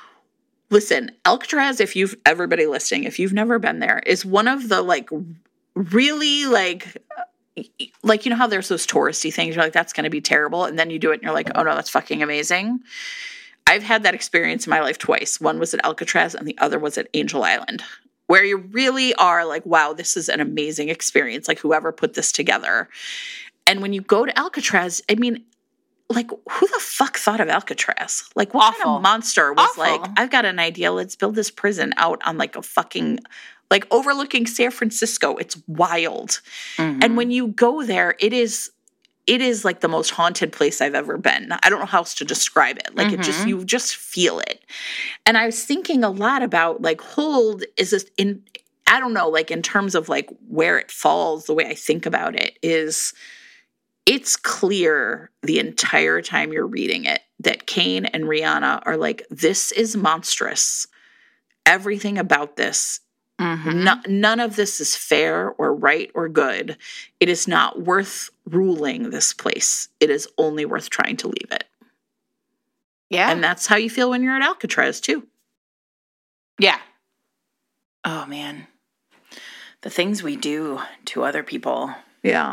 Listen, Alcatraz, if you've, everybody listening, if you've never been there, is one of the, like, really, like... Like, you know how there's those touristy things, you're like, that's going to be terrible. And then you do it and you're like, oh no, that's fucking amazing. I've had that experience in my life twice. One was at Alcatraz and the other was at Angel Island, where you really are like, wow, this is an amazing experience. Like, whoever put this together. And when you go to Alcatraz, I mean, like, who the fuck thought of Alcatraz? Like, what Awful. kind of monster was Awful. like, I've got an idea. Let's build this prison out on like a fucking, like overlooking San Francisco. It's wild. Mm-hmm. And when you go there, it is, it is like the most haunted place I've ever been. I don't know how else to describe it. Like mm-hmm. it just, you just feel it. And I was thinking a lot about like Hold is this in, I don't know, like in terms of like where it falls, the way I think about it is it's clear the entire time you're reading it that Kane and Rihanna are like, this is monstrous. Everything about this, mm-hmm. no, none of this is fair or right or good. It is not worth ruling this place. It is only worth trying to leave it. Yeah. And that's how you feel when you're at Alcatraz too. Yeah. Oh, man. The things we do to other people. Yeah.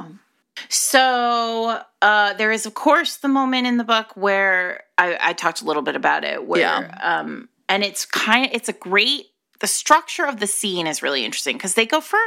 So uh, there is, of course, the moment in the book where I, I talked a little bit about it. Where, yeah. um, and it's kind of, it's a great, the structure of the scene is really interesting because they go for,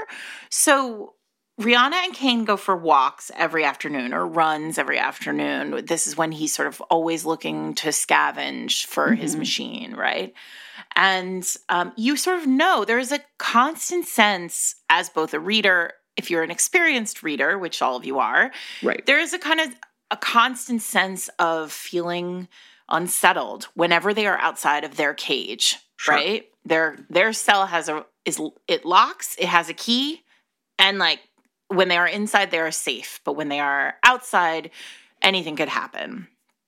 so Rihanna and Kane go for walks every afternoon or runs every afternoon. This is when he's sort of always looking to scavenge for mm-hmm. his machine, right? And um, you sort of know there's a constant sense as both a reader, if you're an experienced reader, which all of you are, right. there is a kind of a constant sense of feeling unsettled whenever they are outside of their cage, sure. right? Their their cell has a is it locks, it has a key, and like when they are inside, they are safe, but when they are outside, anything could happen.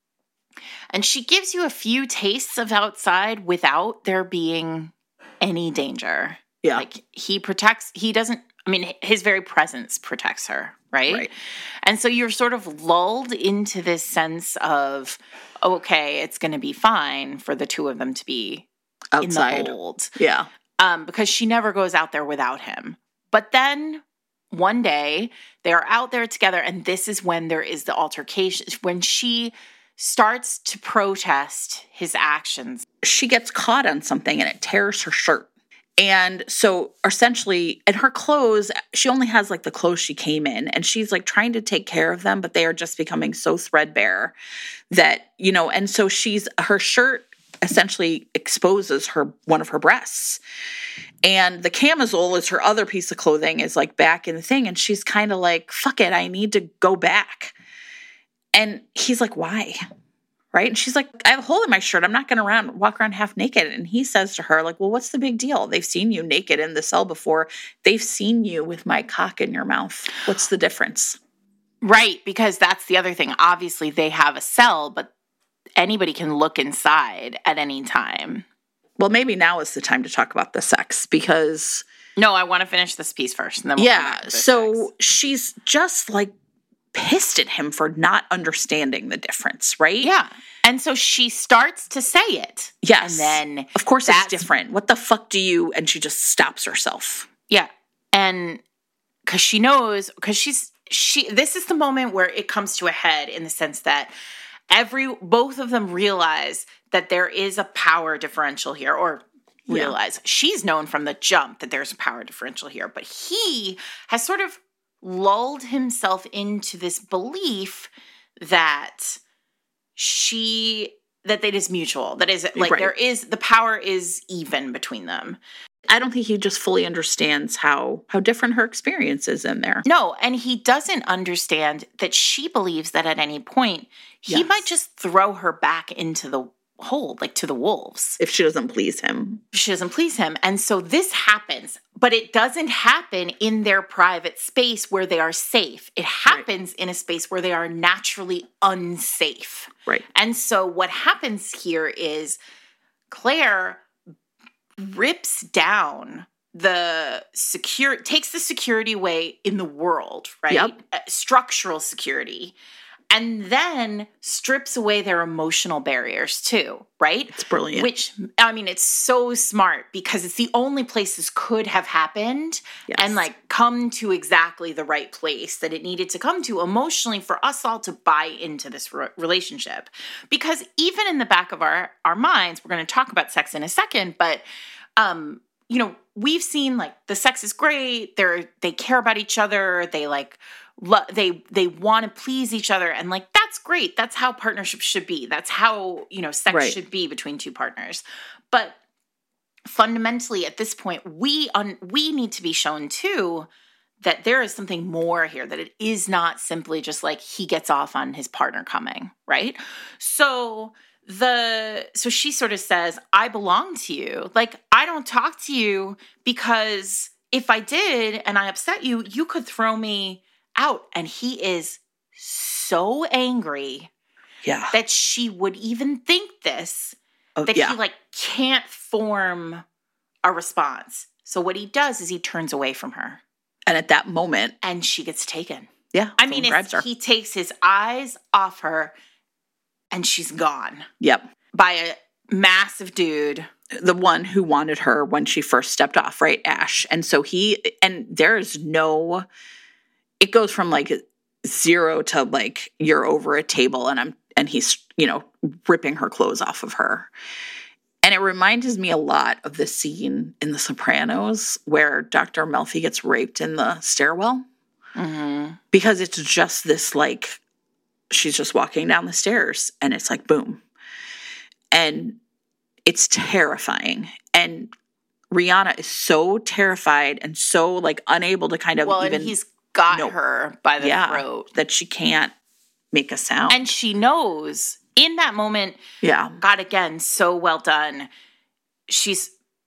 And she gives you a few tastes of outside without there being any danger. Yeah. Like he protects, he doesn't, I mean, his very presence protects her, right? Right. And so you're sort of lulled into this sense of, okay, it's going to be fine for the two of them to be outside. In the hold. Yeah. Um, because she never goes out there without him. But then one day they are out there together, and this is when there is the altercation, when she starts to protest his actions. She gets caught on something and it tears her shirt. And so essentially, in her clothes, she only has like the clothes she came in, and she's like trying to take care of them, but they are just becoming so threadbare that, you know, and so she's, her shirt essentially exposes her, one of her breasts. And the camisole is her other piece of clothing is like back in the thing. And she's kind of like, fuck it, I need to go back. And he's like, why? Right? And she's like, I have a hole in my shirt. I'm not going to around, walk around half naked. And he says to her, like, well, what's the big deal? They've seen you naked in the cell before. They've seen you with my cock in your mouth. What's the difference? Right. Because that's the other thing. Obviously, they have a cell, but anybody can look inside at any time. Well, maybe now is the time to talk about the sex because... No, I want to finish this piece first. And then we'll yeah. So sex. She's just like, pissed at him for not understanding the difference, right? Yeah. And so she starts to say it. Yes. And then of course it's different. What the fuck do you, and she just stops herself. Yeah. And cuz she knows, cuz she's she this is the moment where it comes to a head in the sense that every both of them realize that there is a power differential here, or realize yeah. she's known from the jump that there's a power differential here, but he has sort of lulled himself into this belief that she, that it is mutual. That is like, right. there is, the power is even between them. I don't think he just fully understands how, how different her experience is in there. No. And he doesn't understand that she believes that at any point he yes. might just throw her back into the hole, like to the wolves. If she doesn't please him. If she doesn't please him. And so this happens, but it doesn't happen in their private space where they are safe. It happens right. in a space where they are naturally unsafe. Right. And so what happens here is Claire rips down the secure, takes the security away in the world, right? Yep. Uh, structural security. And then strips away their emotional barriers too, right? It's brilliant. Which, I mean, it's so smart because it's the only place this could have happened yes. and like come to exactly the right place that it needed to come to emotionally for us all to buy into this re- relationship. Because even in the back of our, our minds, we're going to talk about sex in a second, but, um, you know, we've seen like the sex is great. They're, they care about each other. They like, Lo- they they want to please each other, and like that's that's great. That's how partnerships should be. That's how, you know, sex Right. should be between two partners. But fundamentally, at this point, we un- we need to be shown too that there is something more here, that it is not simply just like he gets off on his partner coming, right? So the so she sort of says, I belong to you. Like, I don't talk to you because if I did and I upset you, you could throw me out. And he is so angry Yeah. that she would even think this, Oh, that yeah. he like can't form a response. So what he does is he turns away from her. And at that moment, And she gets taken. yeah. I mean, grabs it's, her. he takes his eyes off her and she's gone Yep. by a massive dude. The one who wanted her when she first stepped off, right? Ash. And so he, and there's no, it goes from like zero to like, you're over a table and I'm, and he's, you know, ripping her clothes off of her. And it reminds me a lot of the scene in The Sopranos where Doctor Melfi gets raped in the stairwell. Mm-hmm. Because it's just this like, she's just walking down the stairs and it's like, boom. And it's terrifying. And Rihanna is so terrified and so like unable to kind of Well, even. and he's got no, her by the yeah, throat. that she can't make a sound. And she knows in that moment, yeah. God, again, so well done. She's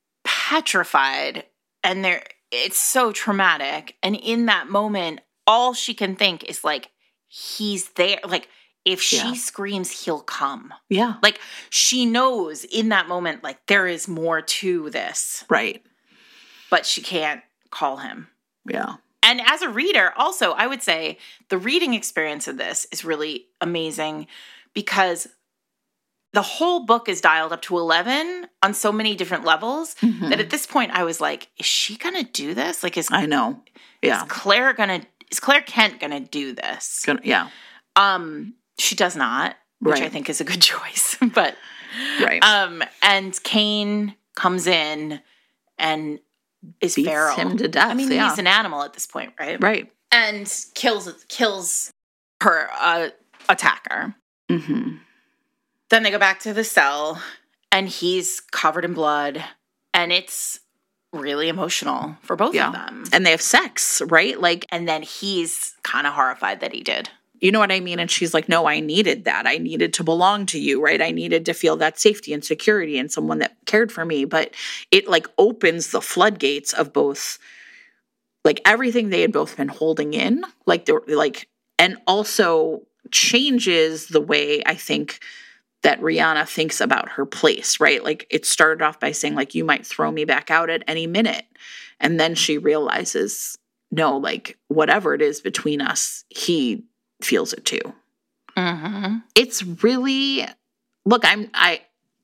petrified and there it's so traumatic. And in that moment, all she can think is like, he's there. Like, if she Yeah. screams, he'll come. Yeah. Like, she knows in that moment, like, there is more to this. Right. But she can't call him. Yeah. And as a reader, also, I would say the reading experience of this is really amazing because the whole book is dialed up to eleven on so many different levels Mhm. that at this point I was like, is she going to do this? Like, is, I know. Yeah. is Claire going to, is Claire Kent going to do this? Gonna, yeah. Um, she does not, which Right. I think is a good choice. But, Right. um, and Kane comes in and is Beats feral. him to death. I mean, yeah. he's an animal at this point, right? Right. And kills kills her uh, attacker. Mm-hmm. Then they go back to the cell, and he's covered in blood, and it's really emotional for both Yeah. of them. And they have sex, right? Like, And then he's kind of horrified that he did. you know what I mean? And she's like, no, I needed that. I needed to belong to you, right? I needed to feel that safety and security and someone that cared for me. But it like opens the floodgates of both, like everything they had both been holding in, like they're like, and also changes the way I think that Rihanna thinks about her place, right? Like it started off by saying like, you might throw me back out at any minute. And then she realizes, no, like whatever it is between us, he feels it too. Mm-hmm. It's really, look, I'm, I,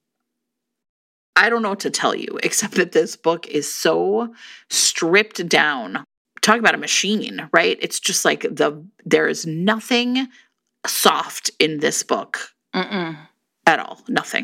I don't know what to tell you, except that this book is so stripped down. Talk about a machine, right? It's just like the, there is nothing soft in this book Mm-mm. at all. Nothing.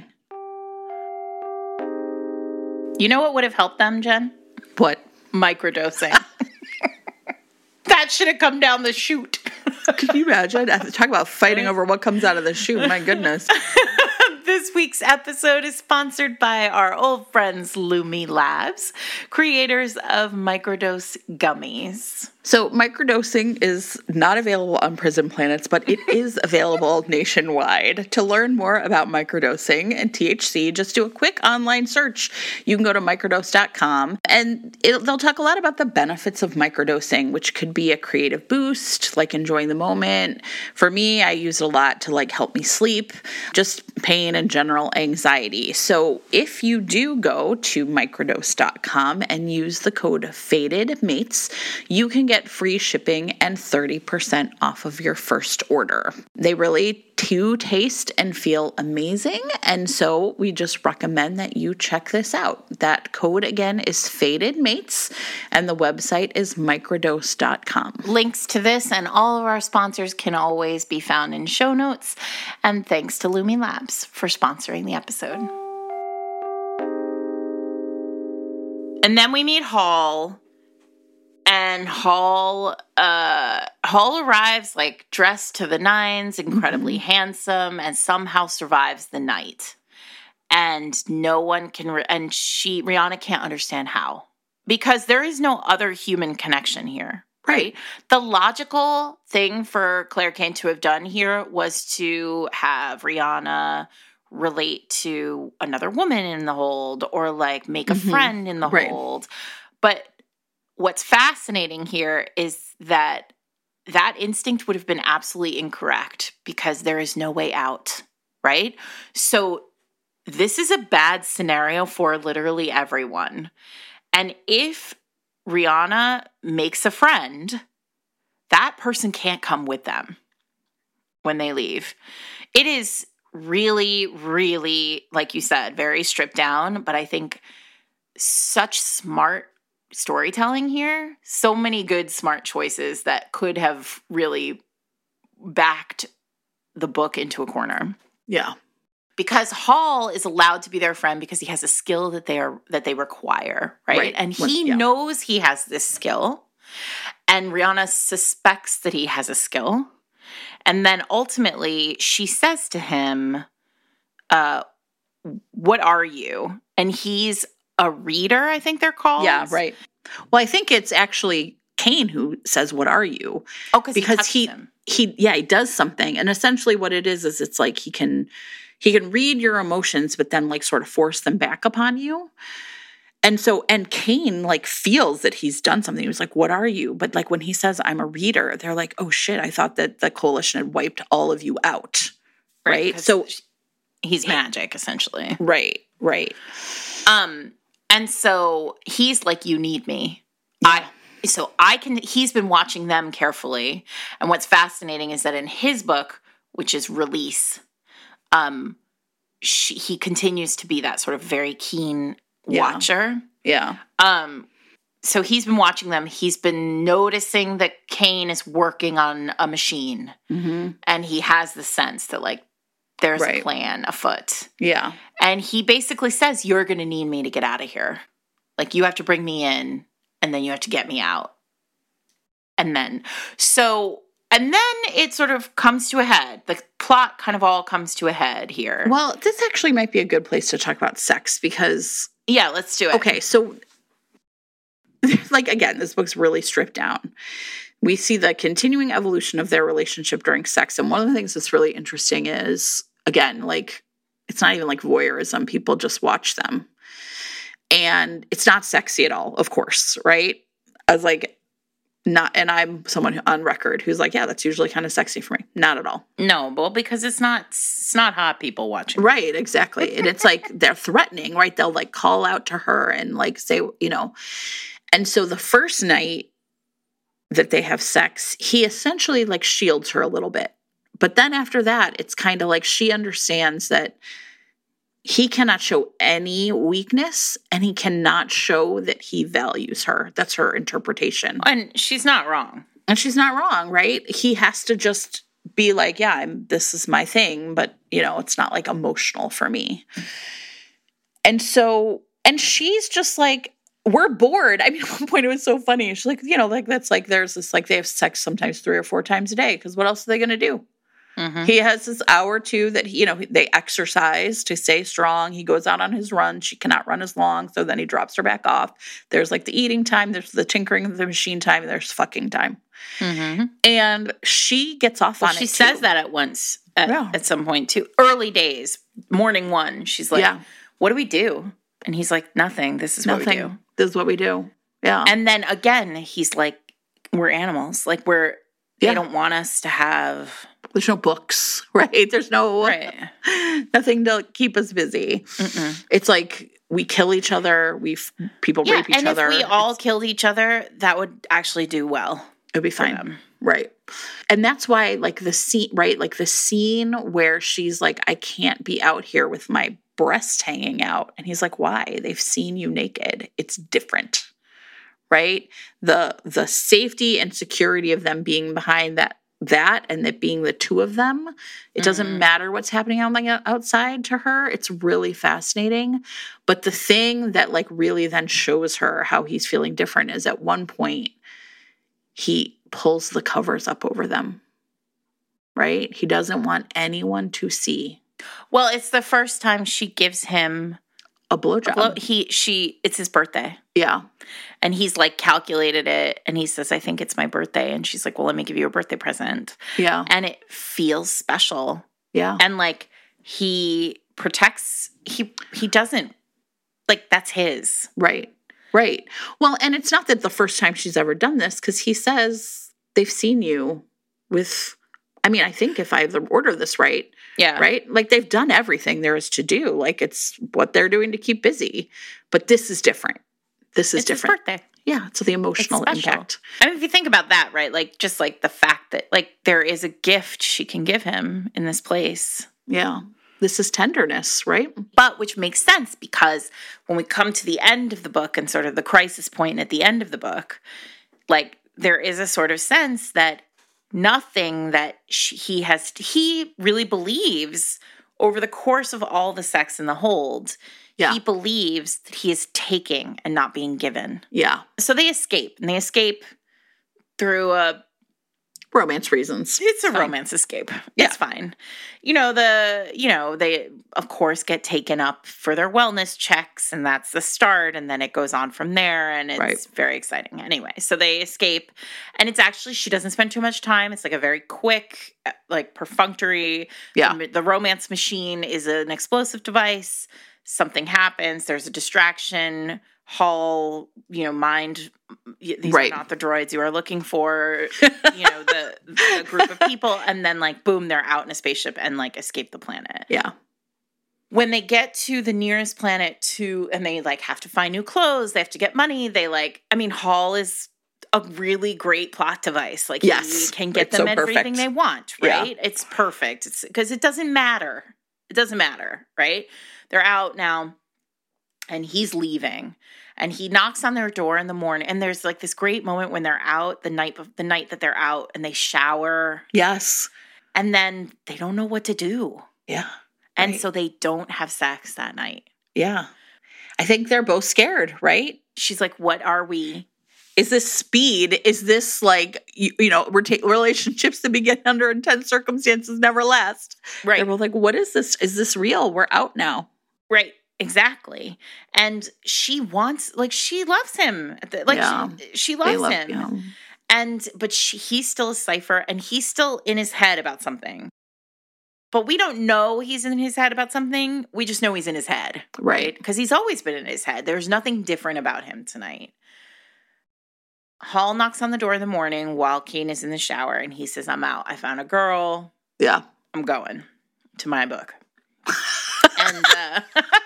You know what would have helped them, Jen? What? Microdosing. That should have come down the chute. Can you imagine? Talk about fighting over what comes out of the chute. My goodness. This week's episode is sponsored by our old friends Lumi Labs, creators of Microdose Gummies. So microdosing is not available on Prison Planets, but it is available nationwide. To learn more about microdosing and T H C, just do a quick online search. You can go to microdose dot com, and it, they'll talk a lot about the benefits of microdosing, which could be a creative boost, like enjoying the moment. For me, I use it a lot to like help me sleep, just pain and general anxiety. So if you do go to microdose dot com and use the code FATEDMATES, you can get free shipping and thirty percent off of your first order. They really do taste and feel amazing, and so we just recommend that you check this out. That code again is FATEDMATES, and the website is microdose dot com. Links to this and all of our sponsors can always be found in show notes, and thanks to Lumi Labs for sponsoring the episode. And then we meet Hall. And Hall, uh, Hall arrives like dressed to the nines, incredibly Mm-hmm. handsome, and somehow survives the night. And no one can, re- and she, Rihanna can't understand how. Because there is no other human connection here, right? Right. The logical thing for Claire Kane to have done here was to have Rihanna relate to another woman in the hold or like make a Mhm. friend in the Right. hold. But what's fascinating here is that that instinct would have been absolutely incorrect because there is no way out, right? So this is a bad scenario for literally everyone. And if Rihanna makes a friend, that person can't come with them when they leave. It is really, really, like you said, very stripped down, but I think such smart storytelling here. So many good, smart choices that could have really backed the book into a corner. Yeah. Because Hall is allowed to be their friend because he has a skill that they are that they require, right? Right. And When- he yeah. knows he has this skill. And Rihanna suspects that he has a skill. And then ultimately she says to him, uh, what are you? And he's a reader, I think they're called. Yeah, right. Well, I think it's actually Kane who says, "What are you?" Oh, because Because he, he, touches him. he, yeah, he does something, and essentially what it is is it's like he can, he can read your emotions, but then like sort of force them back upon you. And so, and Kane like feels that he's done something. He was like, "What are you?" But like when he says, "I'm a reader," they're like, "Oh shit! I thought that the coalition had wiped all of you out." Right. 'Cause So he's magic, essentially. right, right. Um, and so he's like, you need me. Yeah. I so I can he's been watching them carefully. And what's fascinating is that in his book, which is Release, um, she, he continues to be that sort of very keen Yeah. watcher. Yeah. Um, so he's been watching them. He's been noticing that Kane is working on a machine. Mm-hmm. And he has the sense that like there's Right. a plan afoot. Yeah. And he basically says, you're going to need me to get out of here. Like, you have to bring me in, and then you have to get me out. And then, so, and then it sort of comes to a head. The plot kind of all comes to a head here. Well, this actually might be a good place to talk about sex because, yeah, let's do it. okay, so, like, again, this book's really stripped down. We see the continuing evolution of their relationship during sex. And one of the things that's really interesting is, again, like, it's not even like voyeurism. People just watch them. And it's not sexy at all, of course, right? I was like, not, and I'm someone who, on record who's like, yeah, that's usually kind of sexy for me. Not at all. No, well, because it's not, it's not hot people watching. Right, exactly. And it's like they're threatening, right? They'll like call out to her and like say, you know. And so the first night that they have sex, he essentially like shields her a little bit. But then after that, it's kind of like she understands that he cannot show any weakness and he cannot show that he values her. That's her interpretation. And she's not wrong. And she's not wrong, right? He has to just be like, yeah, I'm, this is my thing, but, you know, it's not like emotional for me. And so, and she's just like, we're bored. I mean, at one point it was so funny. She's like, you know, like that's like, there's this, like they have sex sometimes three or four times a day because what else are they going to do? Mm-hmm. He has this hour or two that, he, you know, they exercise to stay strong. He goes out on his run. She cannot run as long. So then he drops her back off. There's like the eating time. There's the tinkering of the machine time. And there's fucking time. Mm-hmm. And she gets off Well, on she it says too. that at once, at, Yeah. at some point too. Early days, morning one. She's like, Yeah. what do we do? And he's like, nothing. This is Nothing. what we do. This is what we do. Yeah. And then again, he's like, we're animals. Like we're, Yeah. they don't want us to have. There's no books, right? There's no, Right. nothing to keep us busy. Mm-mm. It's like we kill each other. We f- people Yeah, rape each and other. if we all It's- killed each other, that would actually do well. It'd be for fine. them. Right. And that's why, like, the scene, right? Like, the scene where she's like, I can't be out here with my breast hanging out. And he's like, why? They've seen you naked. It's different. Right? The the safety and security of them being behind that that and it being the two of them, it doesn't Mhm. matter what's happening on the outside to her. It's really fascinating. But the thing that like really then shows her how he's feeling different is at one point he pulls the covers up over them, right? He doesn't want anyone to see. Well, it's the first time she gives him a blowjob. A blow, he, she, it's his birthday. Yeah. And he's like calculated it. And he says, I think it's my birthday. And she's like, well, let me give you a birthday present. Yeah. And it feels special. Yeah. And like he protects, he, he doesn't, like that's his. Right. Right. Well, and it's not that the first time she's ever done this, because he says they've seen you with, I mean, I think if I order this right, yeah, right? Like they've done everything there is to do. Like it's what they're doing to keep busy. But this is different. This is it's different. His birthday. Yeah. So the emotional impact. I mean, if you think about that, right? Like just like the fact that like there is a gift she can give him in this place. Yeah. This is tenderness, right? But which makes sense because when we come to the end of the book and sort of the crisis point at the end of the book, like there is a sort of sense that nothing that she, he has, he really believes over the course of all the sex in the hold, yeah. he believes that he is taking and not being given. Yeah. So they escape, and they escape through a romance reasons. It's a fine. romance escape. Yeah. It's fine. You know, the, you know, they of course get taken up for their wellness checks, and that's the start. And then it goes on from there, and it's right. very exciting. Anyway, so they escape, and it's actually, she doesn't spend too much time. It's like a very quick, like perfunctory. Yeah. The, the romance machine is an explosive device. Something happens. There's a distraction. Hall, you know, mind, these right. are not the droids you are looking for, you know, the, the group of people, and then like, boom, they're out in a spaceship and like escape the planet. Yeah. When they get to the nearest planet to, and they like have to find new clothes, they have to get money, they like, I mean, Hall is a really great plot device. Like, yes. he can get it's them so everything perfect. they want, right? Yeah. It's perfect. It's because it doesn't matter. It doesn't matter, right? They're out now. And he's leaving, and he knocks on their door in the morning. And there's like this great moment when they're out the night of the night that they're out, and they shower. Yes, and then they don't know what to do. Yeah, and right. so they don't have sex that night. Yeah, I think they're both scared. Right? She's like, "What are we? Is this speed? Is this like you, you know, we're taking relationships that begin under intense circumstances never last? Right? They're both like, what is this? Is this real? We're out now. Right." Exactly. And she wants, like, she loves him. Like, yeah. she, she loves love, him. Yeah. And, but she, he's still a cipher, and he's still in his head about something. But we don't know he's in his head about something. We just know he's in his head. Right. Because right? he's always been in his head. There's nothing different about him tonight. Hall knocks on the door in the morning while Kane is in the shower, and he says, I'm out. I found a girl. Yeah. I'm going to my book. and, uh...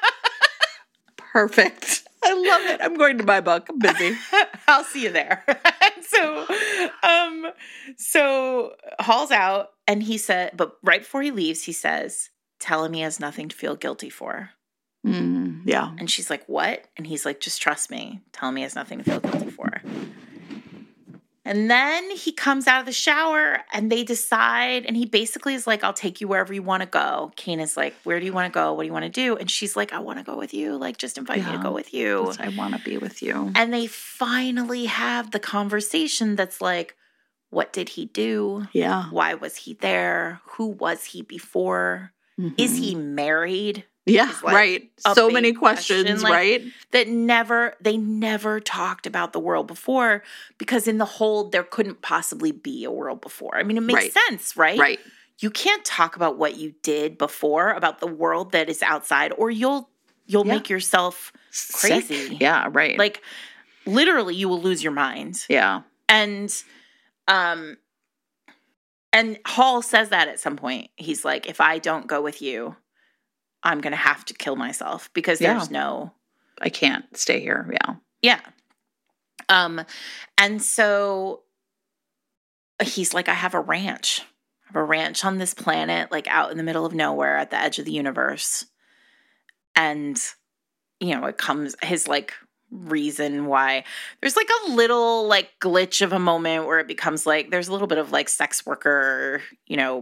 Perfect. I love it. I'm going to my book. I'm busy. I'll see you there. so, um, so Hall's out, and he said, but right before he leaves, he says, tell him he has nothing to feel guilty for. Mm, yeah. And she's like, what? And he's like, just trust me. Tell him he has nothing to feel guilty for. And then he comes out of the shower, and they decide, and he basically is like, I'll take you wherever you want to go. Kane is like, where do you want to go? What do you want to do? And she's like, I want to go with you. Like, just invite yeah, me to go with you. I want to be with you. And they finally have the conversation that's like, what did he do? Yeah. Why was he there? Who was he before? Mm-hmm. Is he married? Yeah, like right. So many questions, question, like, right? That never, they never talked about the world before, because in the hold, there couldn't possibly be a world before. I mean, it makes right. sense, right? Right. You can't talk about what you did before, about the world that is outside, or you'll, you'll yeah. make yourself crazy. Sick. Yeah, right. Like, literally, you will lose your mind. Yeah. And, um, and Hall says that at some point. He's like, if I don't go with you, I'm going to have to kill myself, because yeah. there's no... I can't stay here. Yeah. Yeah. Um, and so he's like, I have a ranch. I have a ranch on this planet, like out in the middle of nowhere at the edge of the universe. And, you know, it comes, his like reason why there's like a little like glitch of a moment where it becomes like, there's a little bit of like sex worker, you know,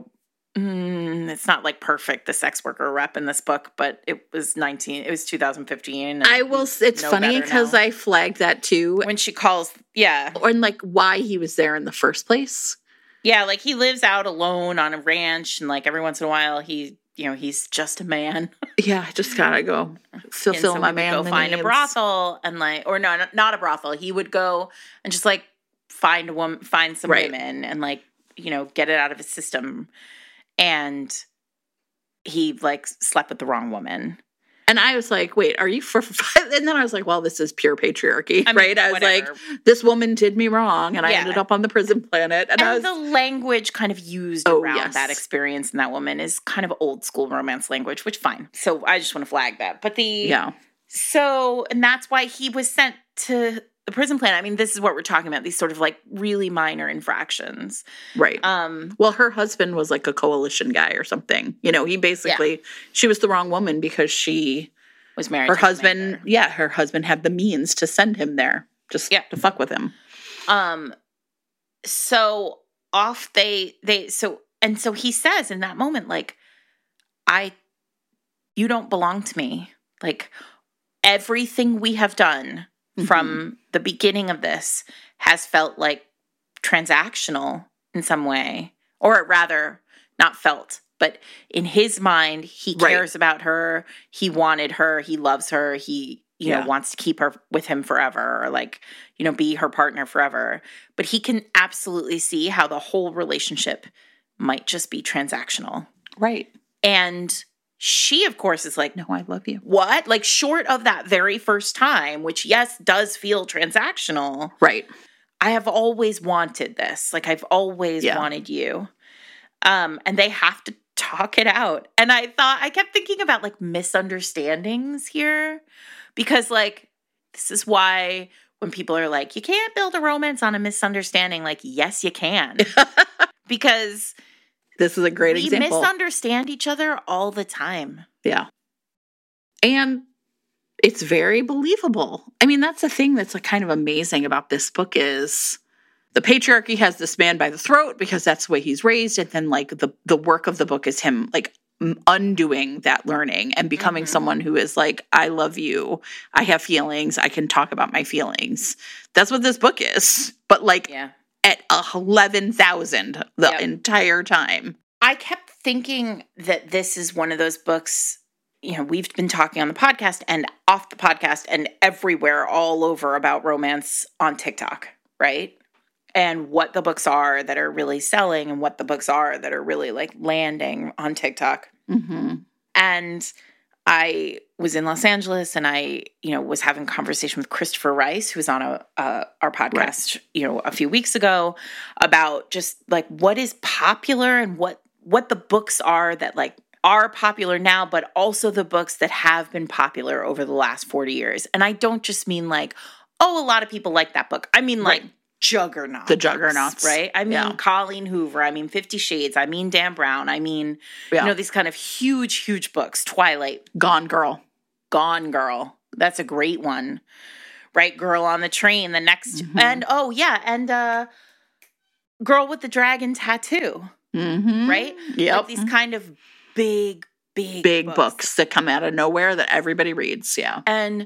Mm, it's not like perfect, the sex worker rep in this book, but it was nineteen. It was two thousand fifteen. I will. It's funny because I flagged that too. When she calls, yeah, or like why he was there in the first place. Yeah, like he lives out alone on a ranch, and like every once in a while, he, you know, he's just a man. Yeah, I just gotta go fulfill so my man. Go find needs. a brothel and like, or no, not a brothel. He would go and just like find a woman, find some right. women, and like, you know, get it out of his system. And he like slept with the wrong woman. And I was like, wait, are you for, and then I was like, well, this is pure patriarchy, I mean, right? I was whatever. like, this woman did me wrong, and yeah. I ended up on the prison planet. And, and I was, the language kind of used oh, around yes. that experience and that woman is kind of old school romance language, which fine. So I just want to flag that. But the, yeah. So, and that's why he was sent to the prison planet. I mean, this is what we're talking about, these sort of like really minor infractions. Right. Um, well, her husband was like a coalition guy or something. You know, he basically, yeah. she was the wrong woman because she was married her to husband. Yeah. Her husband had the means to send him there just yeah. to fuck with him. Um, so off they, they, so, and so he says in that moment, like, I, you don't belong to me. Like everything we have done mm-hmm. from the beginning of this has felt like transactional in some way, or rather not felt, but in his mind, he cares right. about her. He wanted her. He loves her. He, you yeah. know, wants to keep her with him forever, or like, you know, be her partner forever. But he can absolutely see how the whole relationship might just be transactional. Right. And she, of course, is like, no, I love you. What? Like, short of that very first time, which, yes, does feel transactional. Right. I have always wanted this. Like, I've always yeah. wanted you. Um, and they have to talk it out. And I thought, I kept thinking about, like, misunderstandings here. Because, like, this is why when people are like, you can't build a romance on a misunderstanding. Like, yes, you can. Because this is a great we example. We misunderstand each other all the time. Yeah. And it's very believable. I mean, that's the thing that's like kind of amazing about this book is the patriarchy has this man by the throat because that's the way he's raised. And then like the, the work of the book is him like undoing that learning and becoming mm-hmm. someone who is like, I love you. I have feelings. I can talk about my feelings. That's what this book is. But like yeah. at eleven thousand the yep. entire time. I kept thinking that this is one of those books, you know, we've been talking on the podcast and off the podcast and everywhere all over about romance on TikTok, right? And what the books are that are really selling and what the books are that are really like landing on TikTok. Mm-hmm. And I was in Los Angeles and I, you know, was having a conversation with Christopher Rice, who was on a, uh, our podcast, right. you know, a few weeks ago about just like what is popular and what, what the books are that like are popular now, but also the books that have been popular over the last forty years. And I don't just mean like, oh, a lot of people like that book. I mean like right. juggernauts. The juggernauts. Right? I mean yeah. Colleen Hoover. I mean Fifty Shades. I mean Dan Brown. I mean, yeah. you know, these kind of huge, huge books. Twilight. Gone Girl. Gone Girl. That's a great one. Right? Girl on the Train. The next. Mm-hmm. And, oh, yeah. And uh, Girl with the Dragon Tattoo. Mm-hmm. Right? Yep. Like these kind of big, big Big books. books that come out of nowhere that everybody reads. Yeah. And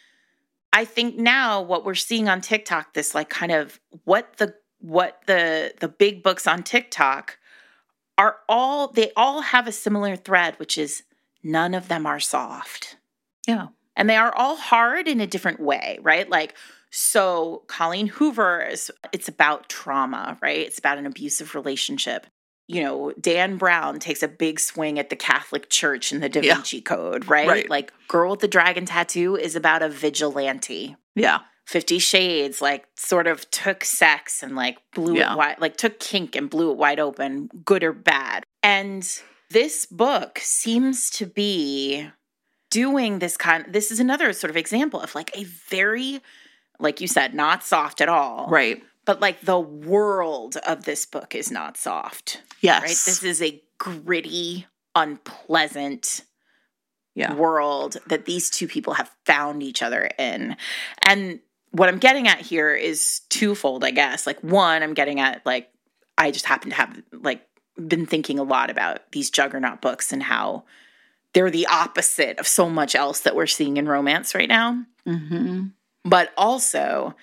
I think now what we're seeing on TikTok, this like kind of what the what the the big books on TikTok are all, they all have a similar thread, which is none of them are soft. Yeah. And they are all hard in a different way, right? Like, so Colleen Hoover is, it's about trauma, right? It's about an abusive relationship. You know, Dan Brown takes a big swing at the Catholic Church and the Da Vinci yeah. Code, right? right? Like, Girl with the Dragon Tattoo is about a vigilante. Yeah. Fifty Shades, like, sort of took sex and, like, blew yeah. it wide, like, took kink and blew it wide open, good or bad. And this book seems to be doing this kind of, this is another sort of example of, like, a very, like you said, not soft at all. Right. But, like, the world of this book is not soft. Yes. Right? This is a gritty, unpleasant yeah. world that these two people have found each other in. And what I'm getting at here is twofold, I guess. Like, one, I'm getting at, like, I just happen to have, like, been thinking a lot about these Juggernaut books and how they're the opposite of so much else that we're seeing in romance right now. Mm-hmm. But also,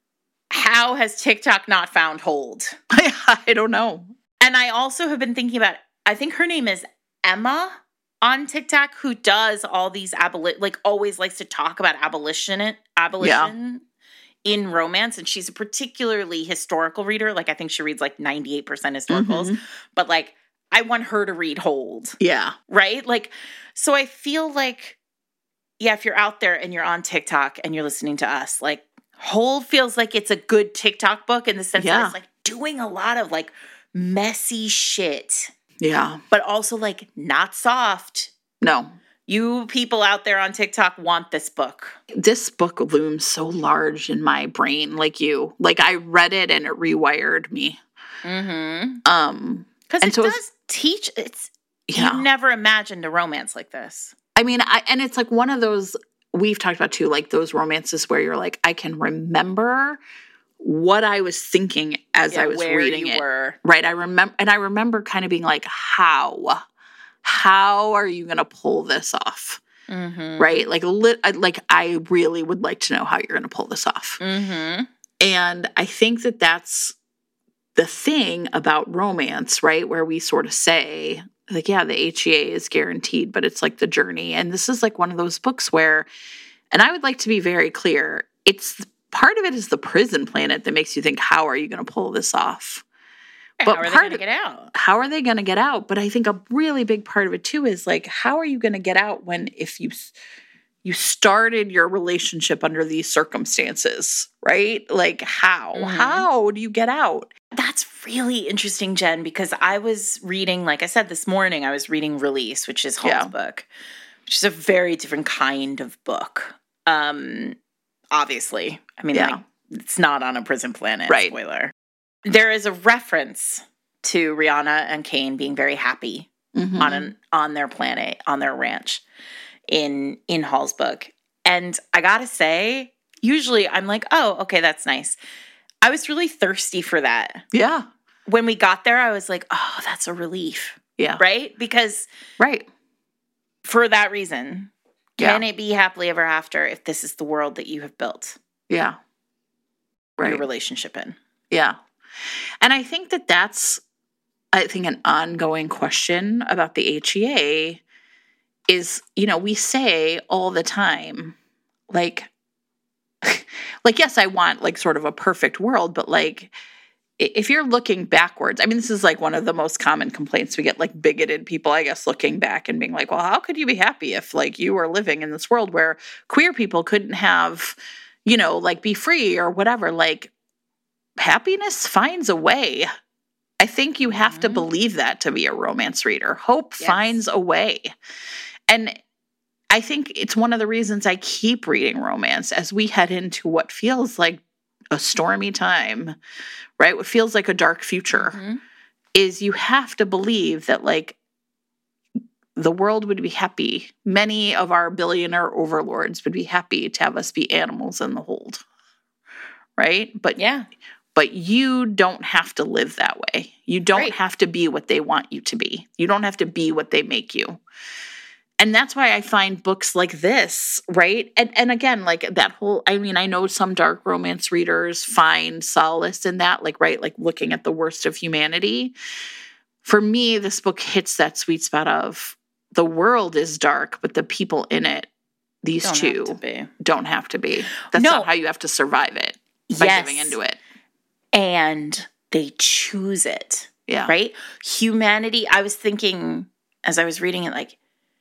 how has TikTok not found hold? I don't know. And I also have been thinking about, I think her name is Emma on TikTok, who does all these abolition, like always likes to talk about abolition, abolition yeah. in romance. And she's a particularly historical reader. Like I think she reads like ninety-eight percent historicals. Mm-hmm. But like, I want her to read Hold. Yeah. Right? Like, so I feel like, yeah, if you're out there and you're on TikTok and you're listening to us, like Hold feels like it's a good TikTok book in the sense yeah. that it's like doing a lot of like messy shit. Yeah. But also like not soft. No. You people out there on TikTok want this book. This book looms so large in my brain, like you. Like I read it and it rewired me. Mm-hmm. Um, because it so does teach. It's yeah. you never imagined a romance like this. I mean, I and it's like one of those we've talked about too, like those romances where you're like, I can remember what I was thinking as yeah, I was where reading you it. Were. Right. I remember, and I remember kind of being like, how, how are you going to pull this off? Mm-hmm. Right. Like, lit, like I really would like to know how you're going to pull this off. Mm-hmm. And I think that that's the thing about romance, right? Where we sort of say like, yeah, the H E A is guaranteed, but it's like the journey. And this is like one of those books where, and I would like to be very clear, it's part of it is the prison planet that makes you think, how are you going to pull this off? Yeah, but how are part they going to get out? How are they going to get out? But I think a really big part of it too is like, how are you going to get out when if you you started your relationship under these circumstances, right? Like how? Mm-hmm. How do you get out? That's really interesting, Jen, because I was reading, like I said this morning, I was reading Release, which is Hold's yeah. book, which is a very different kind of book. Um, obviously. I mean, yeah. like, it's not on a prison planet, right. Spoiler. There is a reference to Rihanna and Kane being very happy mm-hmm. on an, on their planet, on their ranch in in Hall's book. And I gotta say, usually I'm like, oh, okay, that's nice. I was really thirsty for that. Yeah. When we got there, I was like, oh, that's a relief. Yeah. Right? Because right. for that reason, yeah. can it be happily ever after if this is the world that you have built? Yeah. Right. Your relationship in. Yeah. And I think that that's, I think, an ongoing question about the H E A is, you know, we say all the time, like, like, yes, I want, like, sort of a perfect world, but, like, if you're looking backwards, I mean, this is, like, one of the most common complaints we get, like, bigoted people, I guess, looking back and being like, well, how could you be happy if, like, you were living in this world where queer people couldn't have, you know, like, be free or whatever, like, happiness finds a way. I think you have mm-hmm. to believe that to be a romance reader. Hope yes. finds a way. And I think it's one of the reasons I keep reading romance as we head into what feels like a stormy time, right? What feels like a dark future mm-hmm. is you have to believe that, like, the world would be happy. Many of our billionaire overlords would be happy to have us be animals in the hold, right? But yeah. But you don't have to live that way. You don't right. have to be what they want you to be. You don't have to be what they make you. And that's why I find books like this, right? And and again, like that whole, I mean, I know some dark romance readers find solace in that, like, right, like looking at the worst of humanity. For me, this book hits that sweet spot of the world is dark, but the people in it, these don't two, have to be. don't have to be. That's no. not how you have to survive it, by yes. giving into it. And they choose it. Yeah. Right? Humanity, I was thinking as I was reading it, like,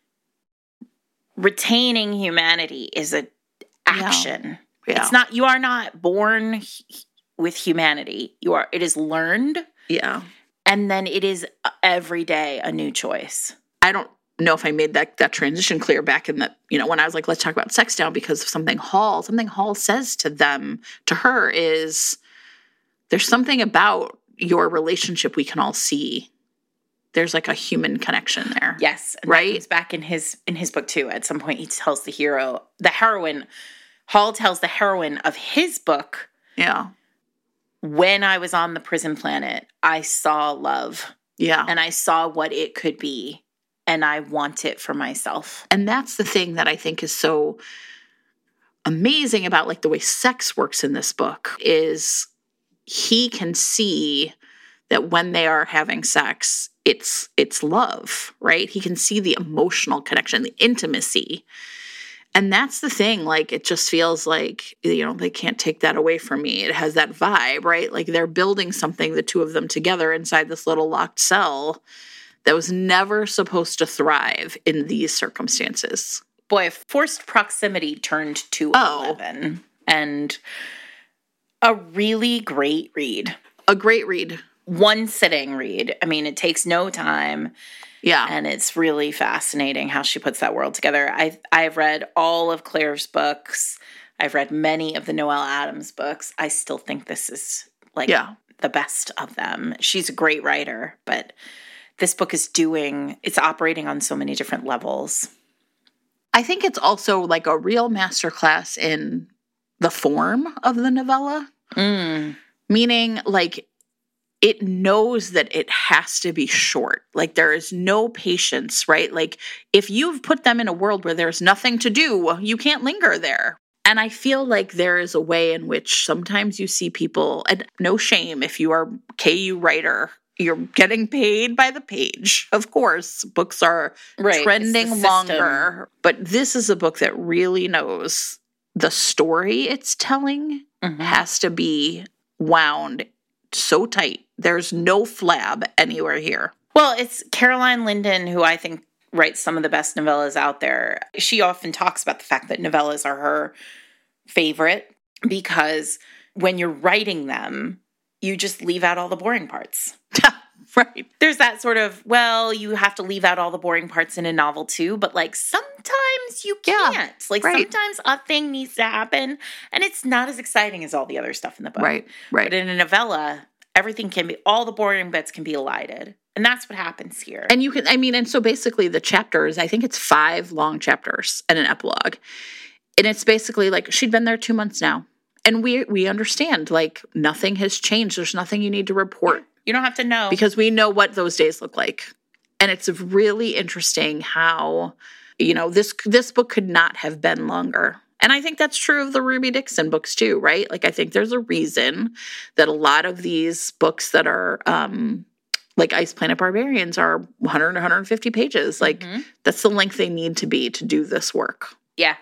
retaining humanity is a action. Yeah. Yeah. It's not, you are not born with humanity. You are, it is learned. Yeah. And then it is every day a new choice. I don't know if I made that that transition clear back in the, you know, when I was like, let's talk about sex now, because of something Hall, something Hall says to them, to her is, there's something about your relationship we can all see. There's like a human connection there. Yes. And right? That comes back in his in his book too. At some point he tells the hero, the heroine, Hall tells the heroine of his book. Yeah. When I was on the prison planet, I saw love. Yeah. And I saw what it could be, and I want it for myself. And that's the thing that I think is so amazing about like the way sex works in this book is he can see that when they are having sex, it's it's love, right? He can see the emotional connection, the intimacy. And that's the thing, like, it just feels like, you know, they can't take that away from me. It has that vibe, right? Like they're building something, the two of them together inside this little locked cell that was never supposed to thrive in these circumstances. Boy, forced proximity turned to Oh. eleven. And a really great read. A great read. One sitting read. I mean, it takes no time. Yeah. And it's really fascinating how she puts that world together. I've, I've read all of Claire's books. I've read many of the Noelle Adams books. I still think this is like yeah. the best of them. She's a great writer, but this book is doing, it's operating on so many different levels. I think it's also like a real masterclass in the form of the novella. Mm. Meaning, like, it knows that it has to be short. Like, there is no patience, right? Like, if you've put them in a world where there's nothing to do, you can't linger there. And I feel like there is a way in which sometimes you see people, and no shame if you are K U writer, you're getting paid by the page. Of course, books are right. trending longer. But this is a book that really knows the story it's telling mm-hmm. has to be wound so tight. There's no flab anywhere here. Well, it's Caroline Linden, who I think writes some of the best novellas out there. She often talks about the fact that novellas are her favorite because when you're writing them, you just leave out all the boring parts. Right. There's that sort of, well, you have to leave out all the boring parts in a novel too, but like sometimes you can't. Yeah, like right. sometimes a thing needs to happen and it's not as exciting as all the other stuff in the book. Right, right. But in a novella, everything can be, all the boring bits can be elided. And that's what happens here. And you can, I mean, and so basically the chapters, I think it's five long chapters and an epilogue. And it's basically like, she'd been there two months now. And we we understand, like, nothing has changed. There's nothing you need to report. You don't have to know. Because we know what those days look like. And it's really interesting how, you know, this this book could not have been longer. And I think that's true of the Ruby Dixon books too, right? Like, I think there's a reason that a lot of these books that are, um, like Ice Planet Barbarians are one hundred, one hundred fifty pages. Like, mm-hmm. that's the length they need to be to do this work. Yeah.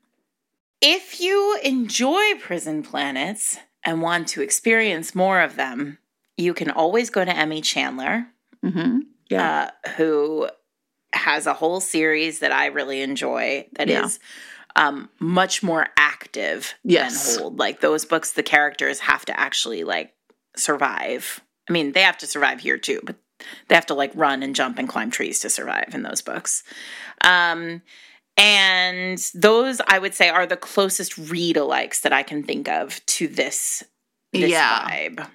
If you enjoy Prison Planets and want to experience more of them, you can always go to Emmy Chandler, mm-hmm. yeah. uh, who has a whole series that I really enjoy that yeah. is um, much more active yes. than Hold. Like, those books, the characters have to actually, like, survive. I mean, they have to survive here, too, but they have to, like, run and jump and climb trees to survive in those books. Um And those, I would say, are the closest read-alikes that I can think of to this, this yeah. vibe.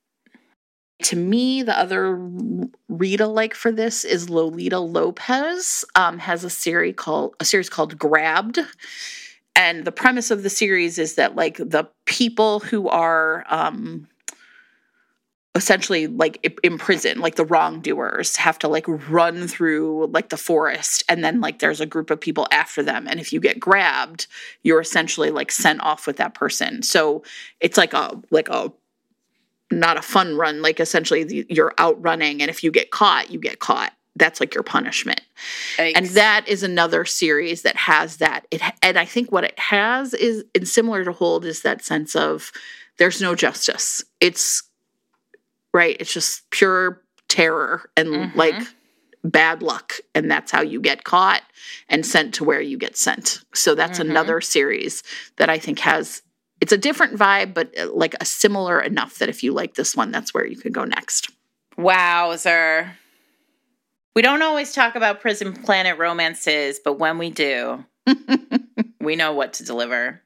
To me, the other read-alike for this is Lolita Lopez um, has a series called a series called Grabbed. And the premise of the series is that, like, the people who are um, essentially, like, in prison, like the wrongdoers, have to, like, run through, like, the forest, and then, like, there's a group of people after them, and if you get grabbed, you're essentially, like, sent off with that person. So it's like a like a not a fun run, like, essentially you're out running, and if you get caught, you get caught. That's, like, your punishment. Thanks. And that is another series that has that. It and I think what it has is, and similar to Hold, is that sense of there's no justice. It's right. It's just pure terror and mm-hmm. like bad luck. And that's how you get caught and sent to where you get sent. So that's mm-hmm. another series that I think has, it's a different vibe, but like a similar enough that if you like this one, that's where you could go next. Wowzer. We don't always talk about Prison Planet romances, but when we do, we know what to deliver.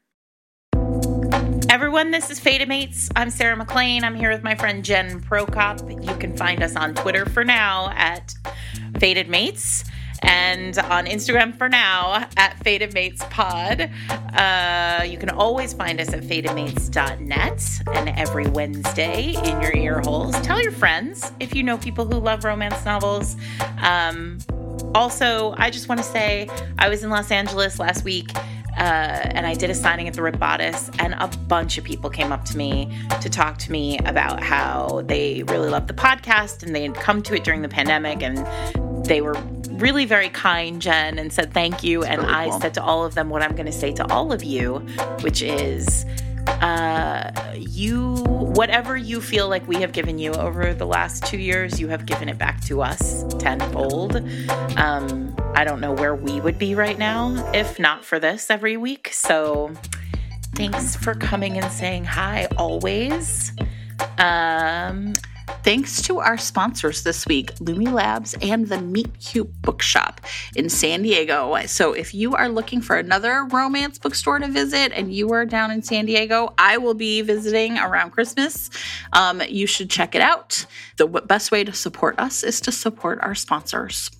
Everyone, this is Fated Mates. I'm Sarah McLean. I'm here with my friend Jen Prokop. You can find us on Twitter for now at Fated Mates. and on Instagram for now at Fated Mates Pod. Uh, you can always find us at fated mates dot net, and every Wednesday in your ear holes. Tell your friends if you know people who love romance novels. Um, also, I just want to say I was in Los Angeles last week. Uh, and I did a signing at the Rip Bodice, and a bunch of people came up to me to talk to me about how they really loved the podcast and they had come to it during the pandemic, and they were really very kind, Jen, and said thank you. That's and really I cool. said to all of them what I'm going to say to all of you, which is uh, you, whatever you feel like we have given you over the last two years, you have given it back to us tenfold. Um, I don't know where we would be right now if not for this every week. So thanks for coming and saying hi always. Um, Thanks to our sponsors this week, Lumi Labs and the Meet Cute Bookshop in San Diego. So if you are looking for another romance bookstore to visit and you are down in San Diego, I will be visiting around Christmas. Um, you should check it out. The best way to support us is to support our sponsors.